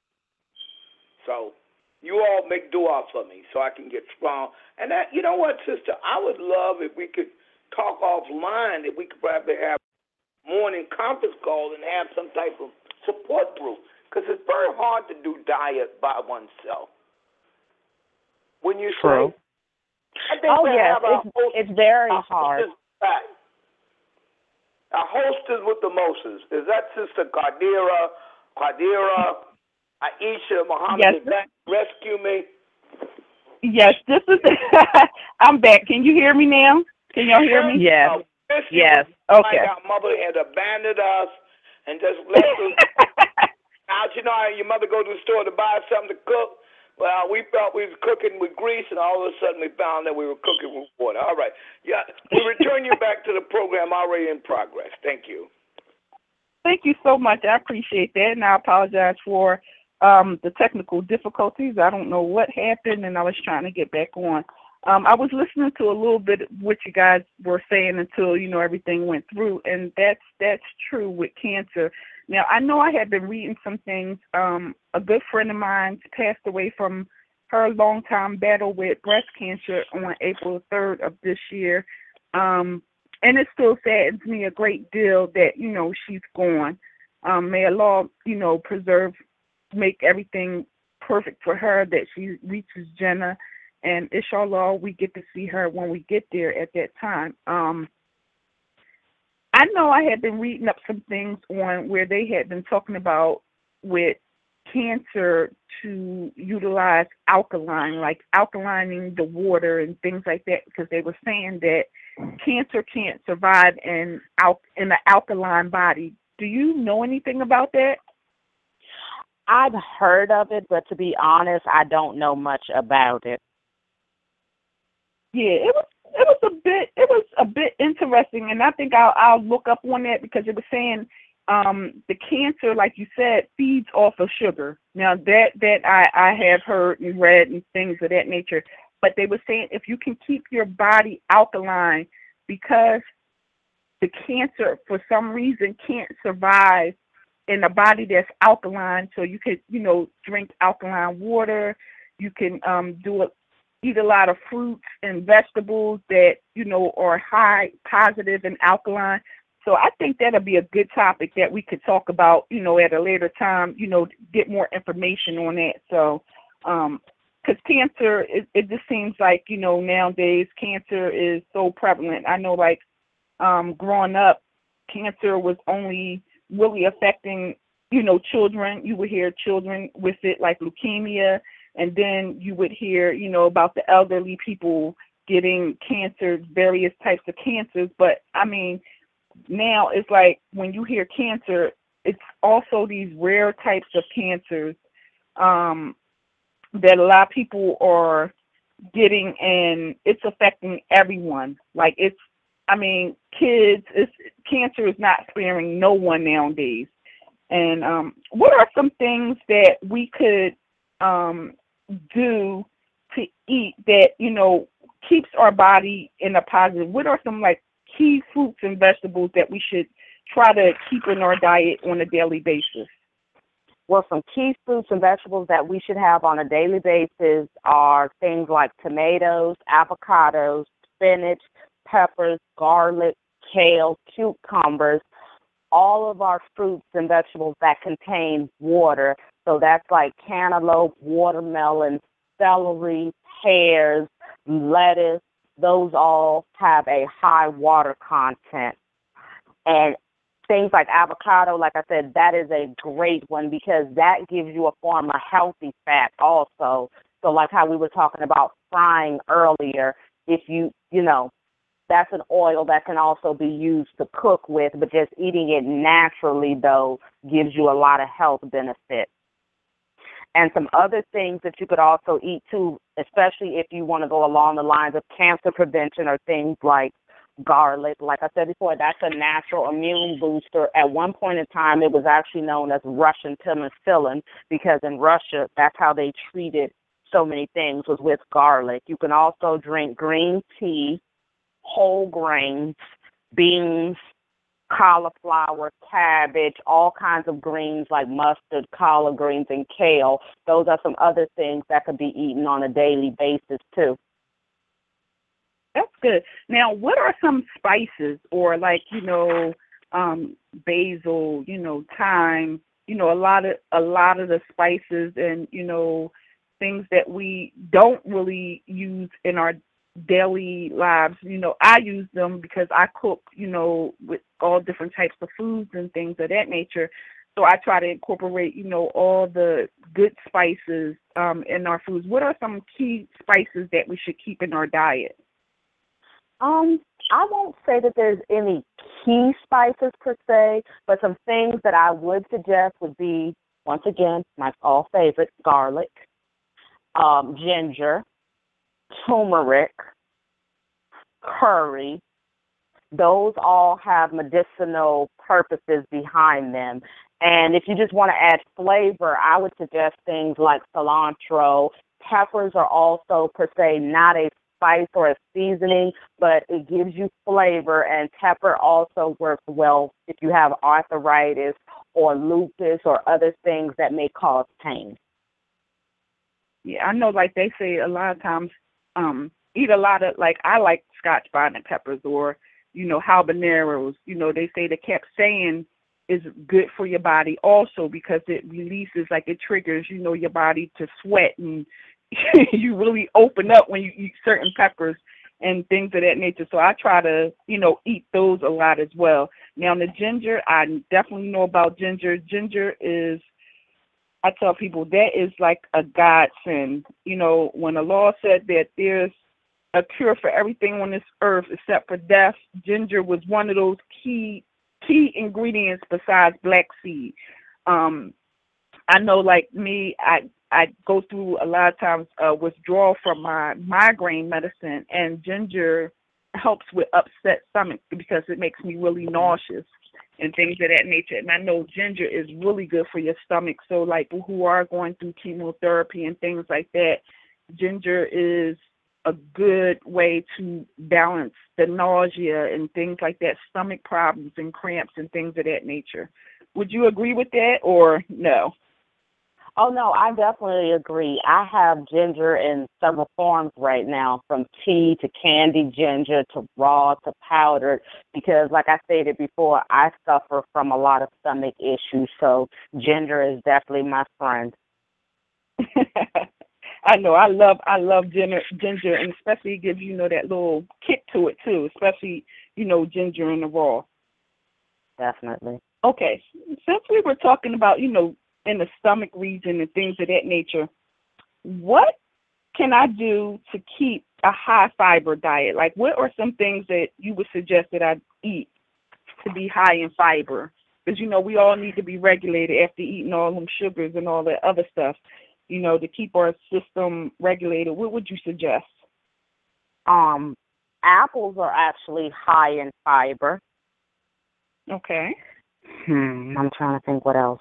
So you all make dua for me so I can get strong. And that, you know what, sister, I would love if we could talk offline, if we could probably have a morning conference call and have some type of support group, because it's very hard to do diet by oneself. When you True. say, I think Oh, we yes, have our it's, host, it's very our hard. hostess back. Our hostess with the Moses. Is that Sister Qadira, Qadira, Aisha, Muhammad Yes. is back to rescue me? Yes, this is. I'm back. Can you hear me now? Can y'all hear me? Yes. Uh, rescue Yes. was Okay. like our mother had abandoned us and just left us. Now, you know how your mother go to the store to buy something to cook? Well, we thought we was cooking with grease, and all of a sudden we found that we were cooking with water. All right. Yeah, we return you back to the program already in progress. Thank you. Thank you so much. I appreciate that, and I apologize for um, the technical difficulties. I don't know what happened, and I was trying to get back on. Um, I was listening to a little bit of what you guys were saying until, you know, everything went through, and that's that's true with cancer. Now, I know I had been reading some things. Um, a good friend of mine passed away from her long-time battle with breast cancer on April third of this year, um, and it still saddens me a great deal that, you know, she's gone. Um, may Allah, you know, preserve, make everything perfect for her, that she reaches Jannah. And inshallah, we get to see her when we get there at that time. Um, I know I had been reading up some things on where they had been talking about with cancer to utilize alkaline, like alkalining the water and things like that, because they were saying that cancer can't survive in al- in an alkaline body. Do you know anything about that? I've heard of it, but to be honest, I don't know much about it. Yeah, it was it was a bit it was a bit interesting, and I think I'll I'll look up on that because it was saying um, the cancer, like you said, feeds off of sugar. Now that that I I have heard and read and things of that nature, but they were saying if you can keep your body alkaline, because the cancer for some reason can't survive in a body that's alkaline, so you could, you know, drink alkaline water. You can um, do a, eat a lot of fruits and vegetables that, you know, are high positive and alkaline. So I think that'll be a good topic that we could talk about, you know, at a later time, you know, get more information on that. So, um, because cancer, it, it just seems like, you know, nowadays cancer is so prevalent. I know, like, um, growing up, cancer was only really affecting, you know, children. You would hear children with it, like leukemia, and then you would hear, you know, about the elderly people getting cancer, various types of cancers. But I mean, now it's like when you hear cancer, it's also these rare types of cancers um, that a lot of people are getting, and it's affecting everyone. Like it's, I mean, kids, it's, cancer is not sparing no one nowadays. And um, what are some things that we could um, do to eat that, you know, keeps our body in a positive? What are some, like, key fruits and vegetables that we should try to keep in our diet on a daily basis? Well, some key fruits and vegetables that we should have on a daily basis are things like tomatoes, avocados, spinach, peppers, garlic, kale, cucumbers, all of our fruits and vegetables that contain water. So that's like cantaloupe, watermelon, celery, pears, lettuce. Those all have a high water content. And things like avocado, like I said, that is a great one because that gives you a form of healthy fat also. So like how we were talking about frying earlier, if you, you know, that's an oil that can also be used to cook with, but just eating it naturally, though, gives you a lot of health benefits. And some other things that you could also eat, too, especially if you want to go along the lines of cancer prevention, or things like garlic. Like I said before, that's a natural immune booster. At one point in time, it was actually known as Russian penicillin because in Russia, that's how they treated so many things, was with garlic. You can also drink green tea, whole grains, beans, cauliflower, cabbage, all kinds of greens like mustard, collard greens, and kale. Those are some other things that could be eaten on a daily basis, too. That's good. Now, what are some spices or, like, you know, um, basil, you know, thyme, you know, a lot of a lot of the spices and, you know, things that we don't really use in our daily lives. You know, I use them because I cook, you know, with all different types of foods and things of that nature. So I try to incorporate, you know, all the good spices um, in our foods. What are some key spices that we should keep in our diet? Um, I won't say that there's any key spices per se, but some things that I would suggest would be, once again, my all favorite, garlic, um, ginger, turmeric, curry. Those all have medicinal purposes behind them. And if you just want to add flavor, I would suggest things like cilantro. Peppers are also, per se, not a spice or a seasoning, but it gives you flavor, and pepper also works well if you have arthritis or lupus or other things that may cause pain. Yeah, I know, like they say a lot of times, um, eat a lot of, like, I like Scotch bonnet peppers or, you know, habaneros. You know, they say the capsaicin is good for your body also because it releases, like, it triggers, you know, your body to sweat, and you really open up when you eat certain peppers and things of that nature. So I try to, you know, eat those a lot as well. Now, the ginger, I definitely know about ginger. Ginger is I tell people that is like a godsend. You know, when the law said that there's a cure for everything on this earth except for death, ginger was one of those key key ingredients besides black seed. Um, I know, like me, I I go through a lot of times uh, withdrawal from my migraine medicine, and ginger helps with upset stomach because it makes me really nauseous and things of that nature. And I know ginger is really good for your stomach. So, like, who are going through chemotherapy and things like that, ginger is a good way to balance the nausea and things like that, stomach problems and cramps and things of that nature. Would you agree with that or no? Oh, no, I definitely agree. I have ginger in several forms right now, from tea to candy ginger to raw to powdered, because like I stated before, I suffer from a lot of stomach issues, so ginger is definitely my friend. I know. I love I love ginger, ginger, and especially it gives, you know, that little kick to it, too, especially, you know, ginger in the raw. Definitely. Okay. Since we were talking about, you know, in the stomach region and things of that nature, what can I do to keep a high fiber diet? Like, what are some things that you would suggest that I eat to be high in fiber? Because, you know, we all need to be regulated after eating all them sugars and all that other stuff, you know, to keep our system regulated. What would you suggest? Um, apples are actually high in fiber. Okay. Hmm, I'm trying to think what else.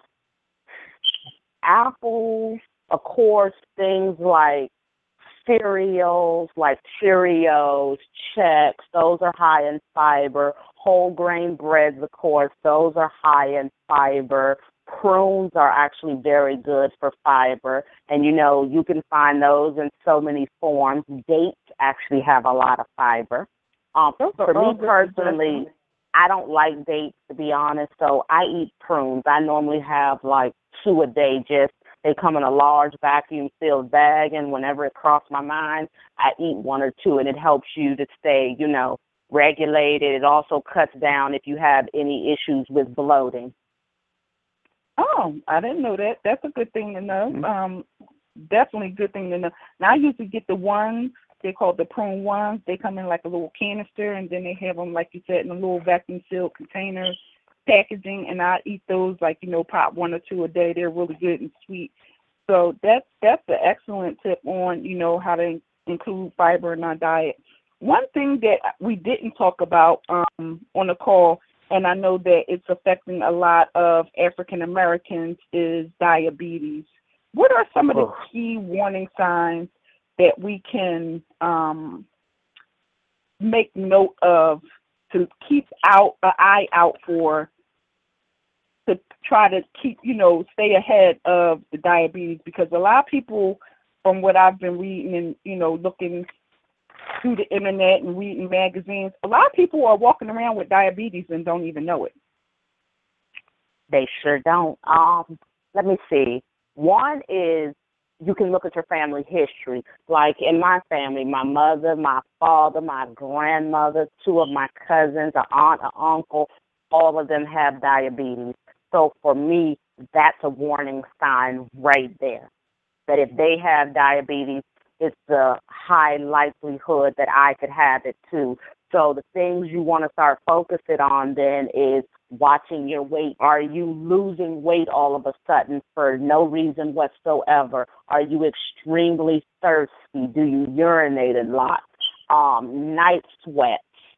Apples, of course, things like cereals, like Cheerios, Chex, those are high in fiber. Whole grain breads, of course, those are high in fiber. Prunes are actually very good for fiber, and you know, you can find those in so many forms. Dates actually have a lot of fiber. Um, for me personally, I don't like dates, to be honest, so I eat prunes. I normally have like two a day. Just they come in a large vacuum sealed bag, and whenever it crosses my mind, I eat one or two, and it helps you to stay, you know, regulated. It also cuts down if you have any issues with bloating. Oh, I didn't know that. That's a good thing to know. Mm-hmm. Um, definitely a good thing to know. Now, I usually get the ones, they're called the prune ones. They come in like a little canister, and then they have them, like you said, in a little vacuum-sealed container packaging, and I eat those, like, you know, pop one or two a day. They're really good and sweet. So that's, that's an excellent tip on, you know, how to include fiber in our diet. One thing that we didn't talk about um, on the call, and I know that it's affecting a lot of African Americans, is diabetes. What are some of the oh. key warning signs that we can um, make note of to keep out an eye out for, to try to keep, you know, stay ahead of the diabetes? Because a lot of people, from what I've been reading and, you know, looking through the internet and reading magazines, a lot of people are walking around with diabetes and don't even know it. They sure don't. Um, let me see. One is you can look at your family history. Like in my family, my mother, my father, my grandmother, two of my cousins, an aunt, an uncle, all of them have diabetes. So for me, that's a warning sign right there, that if they have diabetes, it's a high likelihood that I could have it too. So the things you want to start focusing on then is watching your weight. Are you losing weight all of a sudden for no reason whatsoever? Are you extremely thirsty? Do you urinate a lot? Um, night sweats?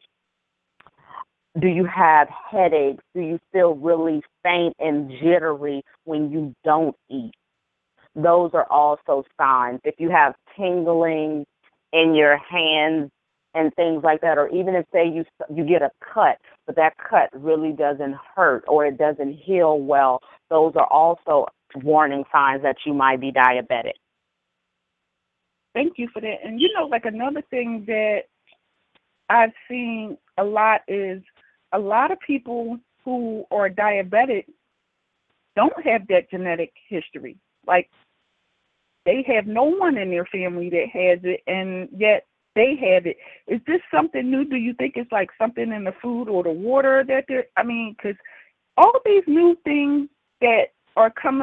Do you have headaches? Do you feel really faint and jittery when you don't eat? Those are also signs. If you have tingling in your hands and things like that, or even if, say, you you get a cut, but that cut really doesn't hurt or it doesn't heal well, those are also warning signs that you might be diabetic. Thank you for that. And, you know, like another thing that I've seen a lot is a lot of people who are diabetic don't have that genetic history. Like, they have no one in their family that has it, and yet they have it. Is this something new? Do you think it's like something in the food or the water that they're, I mean, because all these new things that are coming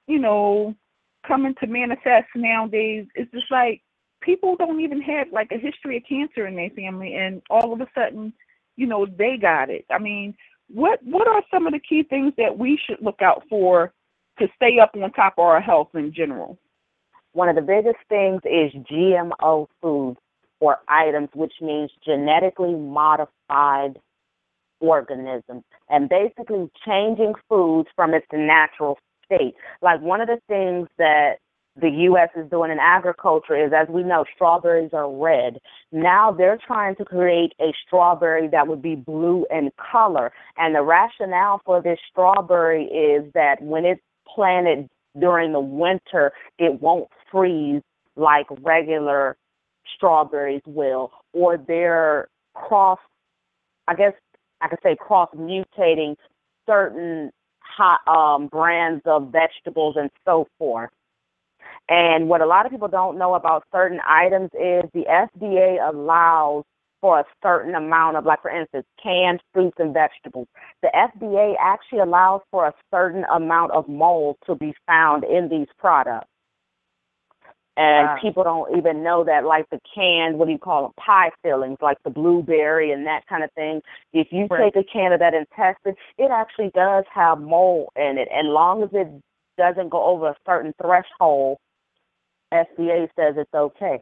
you know, coming to manifest nowadays. It's just like people don't even have like a history of cancer in their family, and all of a sudden, you know, they got it. I mean, what what are some of the key things that we should look out for to stay up on top of our health in general? One of the biggest things is G M O foods or items, which means genetically modified organisms, and basically changing foods from its natural state. Like one of the things that the U S is doing in agriculture is, as we know, strawberries are red. Now they're trying to create a strawberry that would be blue in color. And the rationale for this strawberry is that when it's planted during the winter, it won't freeze like regular strawberries will, or they're cross, I guess I could say cross mutating certain hot, um, brands of vegetables and so forth. And what a lot of people don't know about certain items is the F D A allows for a certain amount of, like, for instance, canned fruits and vegetables. The F D A actually allows for a certain amount of mold to be found in these products. And wow. People don't even know that, like the canned, what do you call them, pie fillings, like the blueberry and that kind of thing. If you right. take a can of that and test it, it actually does have mold in it. And long as it doesn't go over a certain threshold, F D A says it's okay.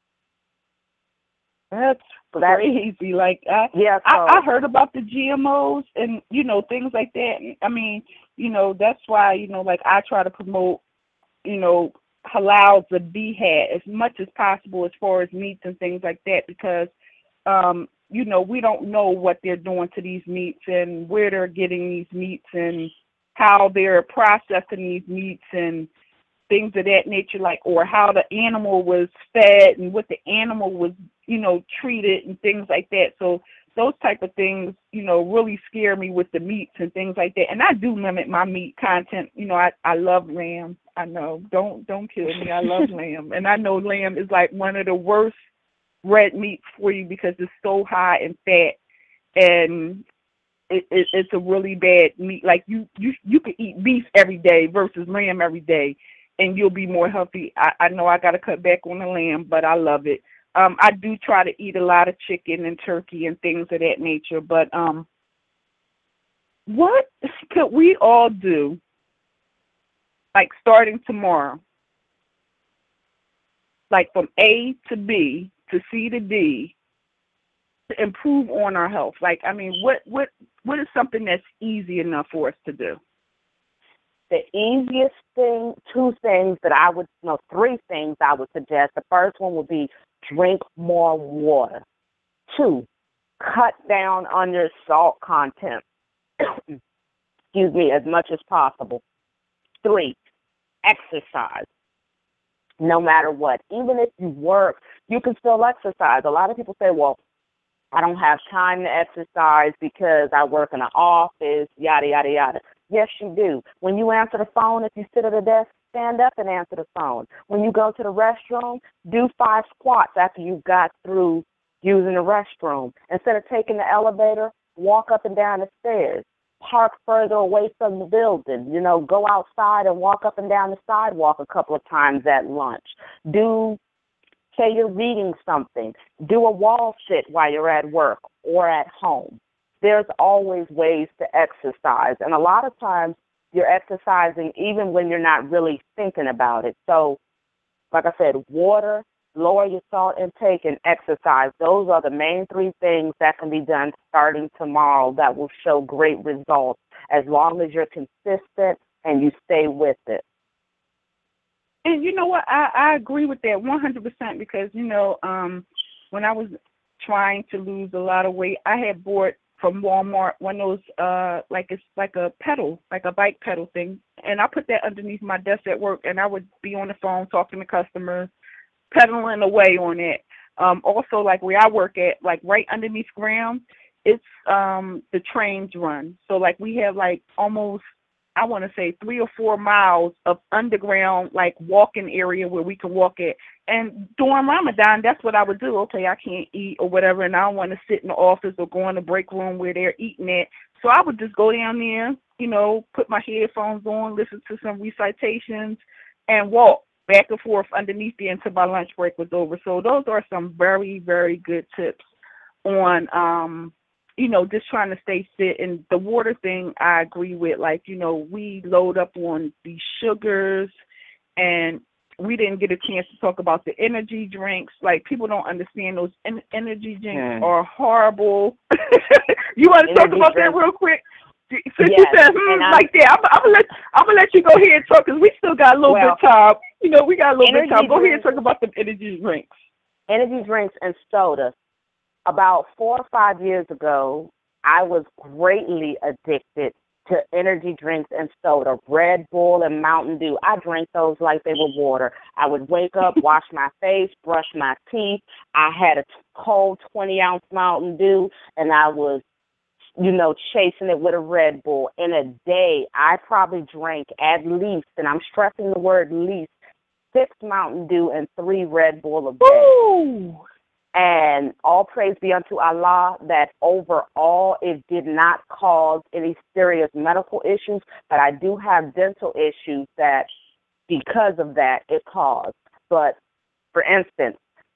That's so that, crazy. Like, I, yeah, so, I, I heard about the G M Os and, you know, things like that. I mean, you know, that's why, you know, like I try to promote, you know, halal to be had as much as possible as far as meats and things like that, because, um, you know, we don't know what they're doing to these meats and where they're getting these meats and how they're processing these meats and things of that nature, like, or how the animal was fed and what the animal was, you know, treated and things like that. So those type of things, you know, really scare me with the meats and things like that. And I do limit my meat content. You know, I, I love lamb. I know. Don't don't kill me. I love lamb. And I know lamb is like one of the worst red meats for you because it's so high in fat. And it, it, it's a really bad meat. Like you, you, you could eat beef every day versus lamb every day, and you'll be more healthy. I, I know I got to cut back on the lamb, but I love it. Um, I do try to eat a lot of chicken and turkey and things of that nature. But um, what could we all do, like starting tomorrow, like from A to B to C to D, to improve on our health? Like, I mean, what what what is something that's easy enough for us to do? The easiest thing, two things that I would, no, three things I would suggest. The first one would be drink more water. Two, cut down on your salt content, excuse me, as much as possible. Three, exercise. No matter what. Even if you work, you can still exercise. A lot of people say, well, I don't have time to exercise because I work in an office, yada, yada, yada. Yes, you do. When you answer the phone, if you sit at a desk, stand up and answer the phone. When you go to the restroom, do five squats after you got through using the restroom. Instead of taking the elevator, walk up and down the stairs. Park further away from the building. You know, go outside and walk up and down the sidewalk a couple of times at lunch. Do, say you're reading something, do a wall sit while you're at work or at home. There's always ways to exercise. And a lot of times you're exercising even when you're not really thinking about it. So, like I said, water, lower your salt intake, and exercise. Those are the main three things that can be done starting tomorrow that will show great results as long as you're consistent and you stay with it. And you know what? I, I agree with that one hundred percent because, you know, um, when I was trying to lose a lot of weight, I had bought from Walmart one of those, uh, like it's like a pedal, like a bike pedal thing. And I put that underneath my desk at work, and I would be on the phone talking to customers, pedaling away on it. Um, also, like where I work at, like right underneath ground, it's um, the trains run. So, like, we have like almost, I want to say three or four miles of underground, like walking area where we can walk at. And during Ramadan, that's what I would do. Okay, I can't eat or whatever, and I don't want to sit in the office or go in the break room where they're eating at. So I would just go down there, you know, put my headphones on, listen to some recitations, and walk back and forth underneath there until my lunch break was over. So those are some very, very good tips on, um, you know, just trying to stay fit. And the water thing, I agree with. Like, you know, we load up on these sugars, and we didn't get a chance to talk about the energy drinks. Like, people don't understand those en- energy drinks mm. are horrible. You want to talk about drinks. That real quick? Since yes, you said hmm, like that, I'm, I'm gonna let I'm gonna let you go ahead and talk because we still got a little well, bit of time. You know, we got a little bit of time. Go ahead and talk about the energy drinks. Energy drinks and soda. About four or five years ago, I was greatly addicted to energy drinks and soda, Red Bull and Mountain Dew. I drank those like they were water. I would wake up, wash my face, brush my teeth. I had a cold twenty-ounce Mountain Dew, and I was, you know, chasing it with a Red Bull. In a day, I probably drank at least, and I'm stressing the word least, six Mountain Dew and three Red Bull a day. Ooh. And all praise be unto Allah that overall it did not cause any serious medical issues, but I do have dental issues that because of that it caused. But for instance,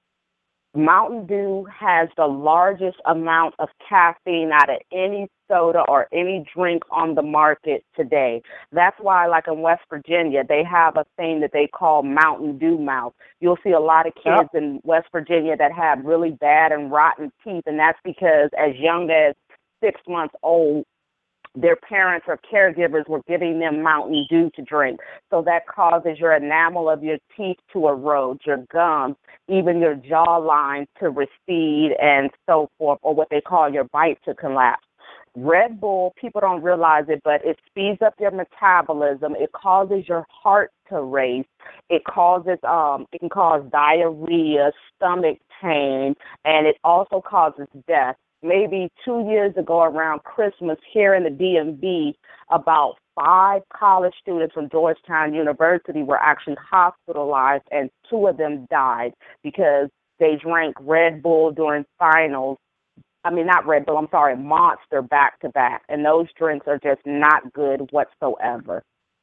Mountain Dew has the largest amount of caffeine out of any soda or any drink on the market today. That's why, like in West Virginia, they have a thing that they call Mountain Dew mouth. You'll see a lot of kids yep. in West Virginia that have really bad and rotten teeth, and that's because as young as six months old, their parents or caregivers were giving them Mountain Dew to drink. So that causes your enamel of your teeth to erode, your gums, even your jawline to recede and so forth, or what they call your bite to collapse. Red Bull, people don't realize it, but it speeds up your metabolism. It causes your heart to race. It causes, um, it can cause diarrhea, stomach pain, and it also causes death. Maybe two years ago around Christmas here in the D M V, about five college students from Georgetown University were actually hospitalized, and two of them died because they drank Red Bull during finals. I mean, not Red Bull, I'm sorry, Monster back to back. And those drinks are just not good whatsoever.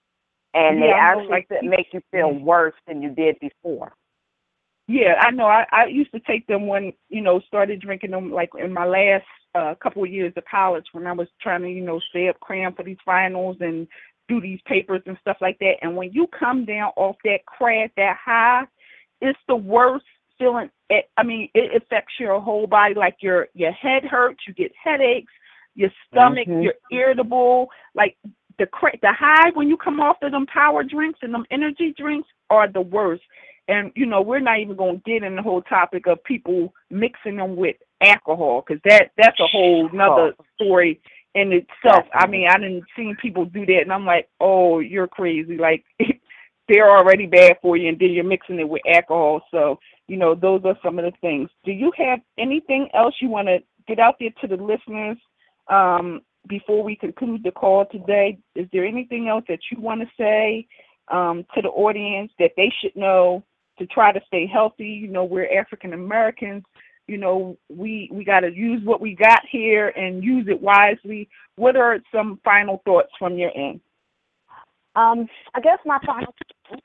And yeah, they actually like, make you feel worse than you did before. Yeah, I know. I, I used to take them when, you know, started drinking them like in my last uh, couple of years of college when I was trying to, you know, stay up cram for these finals and do these papers and stuff like that. And when you come down off that crash, that high, it's the worst feeling. It, I mean, it affects your whole body. Like your, your head hurts, you get headaches, your stomach, mm-hmm. you're irritable. Like the cra- the high when you come off of them power drinks and them energy drinks are the worst. And, you know, we're not even going to get in the whole topic of people mixing them with alcohol because that, that's a whole nother story in itself. I mean, I didn't see people do that, and I'm like, oh, you're crazy. Like, they're already bad for you, and then you're mixing it with alcohol. So, you know, those are some of the things. Do you have anything else you want to get out there to the listeners um, before we conclude the call today? Is there anything else that you want to say um, to the audience that they should know to try to stay healthy? You know, we're African Americans. You know, we we got to use what we got here and use it wisely. What are some final thoughts from your end? Um, I guess my final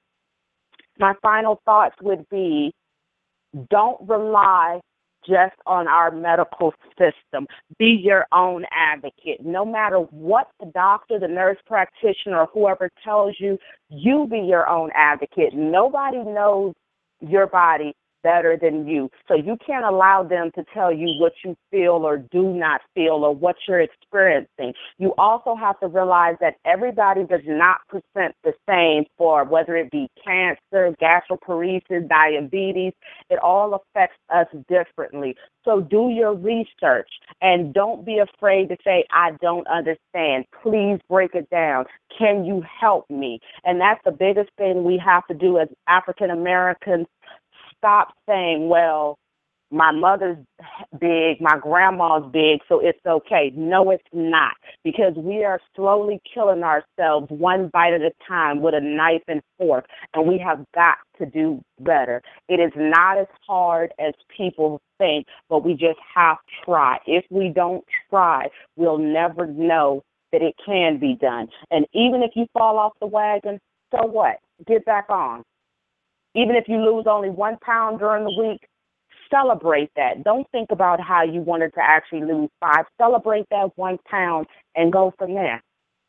my final thoughts would be: don't rely just on our medical system. Be your own advocate. No matter what the doctor, the nurse practitioner, or whoever tells you, you be your own advocate. Nobody knows your body better than you. So you can't allow them to tell you what you feel or do not feel or what you're experiencing. You also have to realize that everybody does not present the same for whether it be cancer, gastroparesis, diabetes. It all affects us differently. So do your research and don't be afraid to say, I don't understand. Please break it down. Can you help me? And that's the biggest thing we have to do as African Americans. Stop saying, well, my mother's big, my grandma's big, so it's okay. No, it's not, because we are slowly killing ourselves one bite at a time with a knife and fork, and we have got to do better. It is not as hard as people think, but we just have to try. If we don't try, we'll never know the that it can be done. And even if you fall off the wagon, so what? Get back on. Even if you lose only one pound during the week, celebrate that. Don't think about how you wanted to actually lose five. Celebrate that one pound and go from there.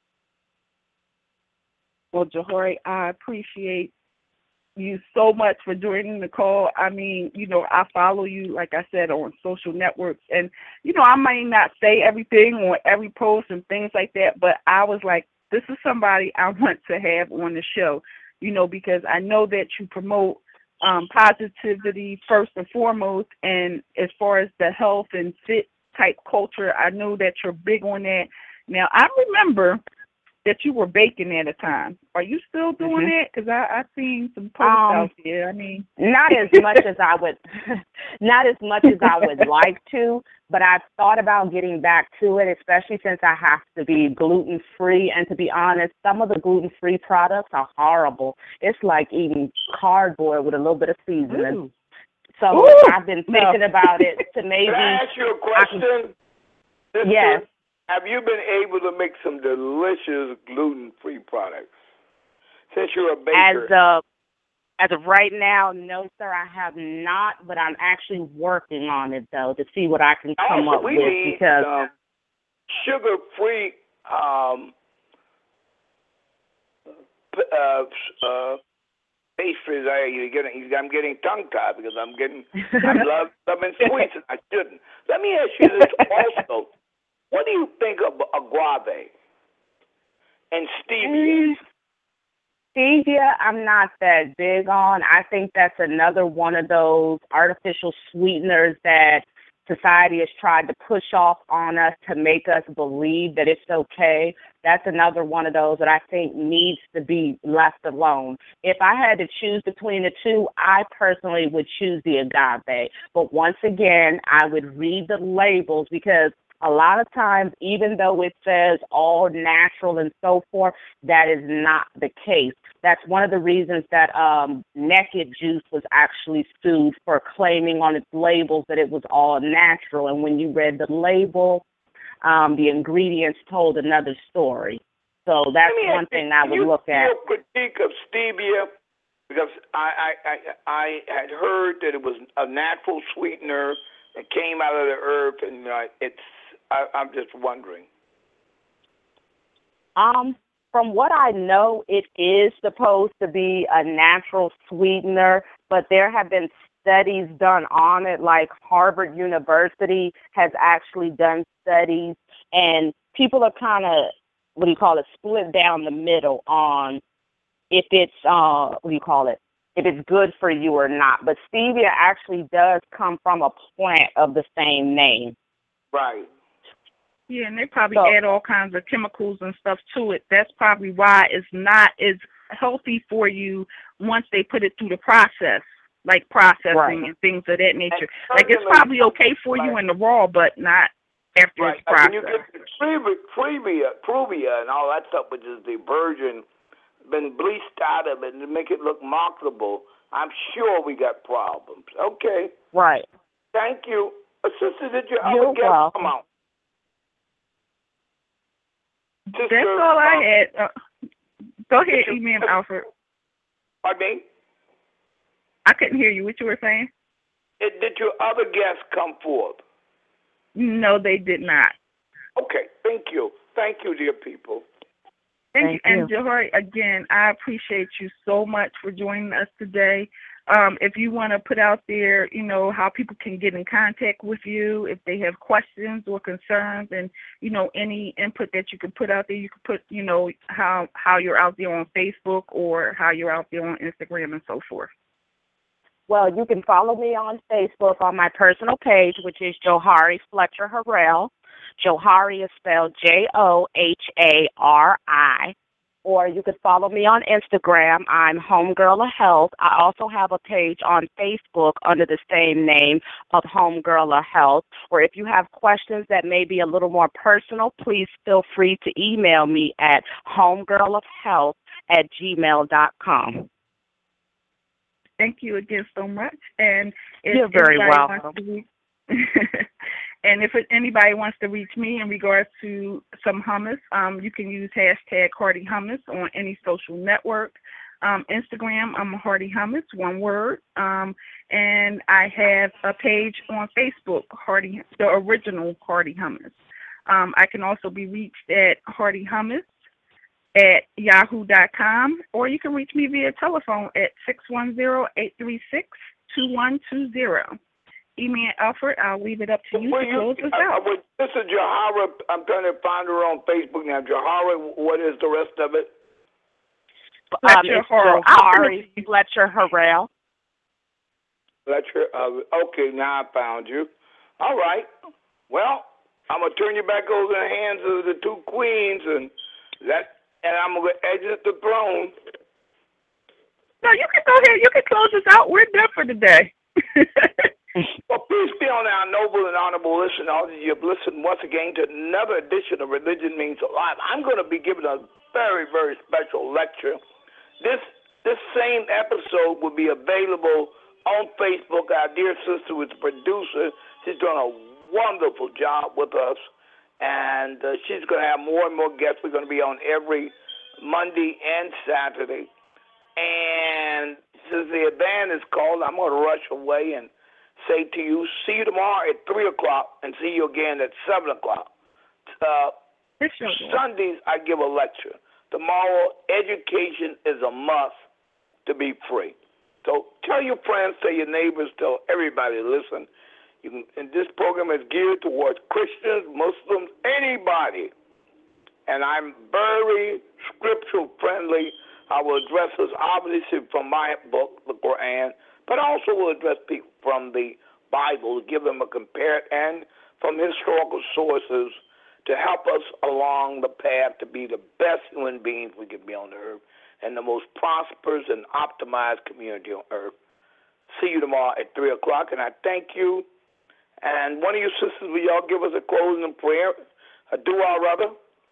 Well, Jahari, I appreciate you so much for joining the call. I mean, you know, I follow you, like I said, on social networks. And, you know, I might not say everything on every post and things like that, but I was like, this is somebody I want to have on the show, you know, because I know that you promote um, positivity first and foremost. And as far as the health and fit type culture, I know that you're big on that. Now, I remember that you were baking at a time. Are you still doing mm-hmm. that? Because I I seen some posts um, out there. I mean, not as much as I would, not as much as I would like to. But I've thought about getting back to it, especially since I have to be gluten free. And to be honest, some of the gluten free products are horrible. It's like eating cardboard with a little bit of seasoning. Ooh. So Ooh, I've been thinking no. about it to maybe. Can I ask you a question? Can, yes. Have you been able to make some delicious gluten-free products since you're a baker? As of, as of right now, no, sir, I have not, but I'm actually working on it, though, to see what I can come also, up we with. Need, because um, sugar-free um, uh, uh, pastries. I, you're getting, I'm getting tongue-tied because I'm getting, I love loving sweets, and I shouldn't. Let me ask you this also. What do you think of agave and stevia? Stevia, I'm not that big on. I think that's another one of those artificial sweeteners that society has tried to push off on us to make us believe that it's okay. That's another one of those that I think needs to be left alone. If I had to choose between the two, I personally would choose the agave. But once again, I would read the labels, because a lot of times, even though it says all natural and so forth, that is not the case. That's one of the reasons that um, Naked Juice was actually sued for claiming on its labels that it was all natural. And when you read the label, um, the ingredients told another story. So that's one thing I would look at. Your critique of stevia, because I, I, I, I had heard that it was a natural sweetener that came out of the earth, and uh, it's. I, I'm just wondering. Um, from what I know, it is supposed to be a natural sweetener, but there have been studies done on it, like Harvard University has actually done studies, and people are kind of, what do you call it, split down the middle on if it's, uh, what do you call it, if it's good for you or not. But stevia actually does come from a plant of the same name. Right. Yeah, and they probably so, add all kinds of chemicals and stuff to it. That's probably why it's not as healthy for you once they put it through the process, like processing right. and things of that nature. Like, it's probably okay for you in the raw, but not after right. it's processed. When you get the Previa, Previa and all that stuff, which is the virgin, been bleached out of it and to make it look marketable, I'm sure we got problems. Okay. Right. Thank you. Uh, sister, did your You're other guest welcome. come out? Sister, That's all I um, had. Uh, go ahead, you, Imam Alfred. Pardon me? I couldn't hear you. What you were saying? Did, did your other guests come forth? No, they did not. Okay, thank you. Thank you, dear people. Thank, Thank you. you. And Jahari, again, I appreciate you so much for joining us today. Um, if you want to put out there, you know, how people can get in contact with you, if they have questions or concerns, and, you know, any input that you can put out there, you can put, you know, how, how you're out there on Facebook or how you're out there on Instagram and so forth. Well, you can follow me on Facebook on my personal page, which is Johari Fletcher Harrell. Johari is spelled J O H A R I. Or you can follow me on Instagram. I'm Homegirl of Health. I also have a page on Facebook under the same name of Homegirl of Health. Or if you have questions that may be a little more personal, please feel free to email me at homegirlofhealth at gmail dot com. Thank you again so much. And if You're very welcome. To, and if it, anybody wants to reach me in regards to some hummus, um, you can use hashtag Hardy Hummus on any social network. Um, Instagram, I'm Hardy Hummus, one word. Um, and I have a page on Facebook, Hardy, the original Hardy Hummus. Um, I can also be reached at Hardy Hummus at yahoo dot com, or you can reach me via telephone at six one zero, eight three six, two one two zero. Email Alfred, I'll leave it up to you Well, to close you, us out. Uh, this is Jahara. I'm trying to find her on Facebook now. Jahara, what is the rest of it? Um, it's Johari Fletcher Harrell. Fletcher. Uh, okay, now I found you. All right. Well, I'm gonna turn you back over to the hands of the two queens, and that, and I'm gonna exit the throne. No, you can go ahead. You can close us out. We're done for today. Well, peace be on our noble and honorable listeners. You've listened once again to another edition of Religion Means Alive. I'm going to be giving a very, very special lecture. This this same episode will be available on Facebook. Our dear sister was the producer. She's doing a wonderful job with us, and uh, she's going to have more and more guests. We're going to be on every Monday and Saturday. And since the band is called, I'm going to rush away and say to you, see you tomorrow at three o'clock and see you again at seven o'clock. Uh, Sundays, I give a lecture. Tomorrow, education is a must to be free. So tell your friends, tell your neighbors, tell everybody to listen. You can, and this program is geared towards Christians, Muslims, anybody. And I'm very scriptural friendly. I will address this obviously from my book, the Quran, but I also will address people from the Bible, give them a compare, and from historical sources to help us along the path to be the best human beings we can be on the earth and the most prosperous and optimized community on earth. See you tomorrow at three o'clock, and I thank you. And one of you sisters, will y'all give us a closing prayer? A dua, rather?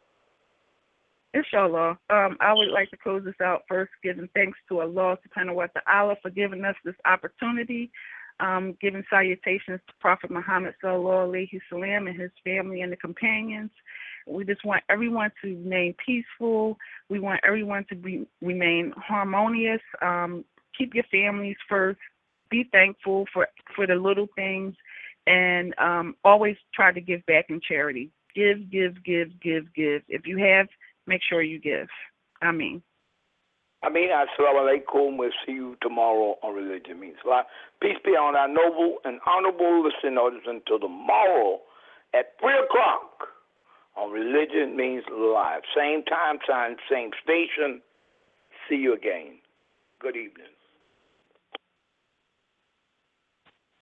Inshallah. Um, I would like to close this out first, giving thanks to Allah subhanahu wa ta'ala for giving us this opportunity, um, giving salutations to Prophet Muhammad sallallahu alayhi salam and his family and the companions. We just want everyone to remain peaceful. We want everyone to be, remain harmonious. Um, keep your families first. Be thankful for, for the little things, and um, always try to give back in charity. Give, give, give, give, give. If you have, make sure you give. I mean. I mean, assalamu alaikum. We'll see you tomorrow on Religion Means Life. Peace be on our noble and honorable listeners until tomorrow at three o'clock on Religion Means Live. Same time, time, same station. See you again. Good evening.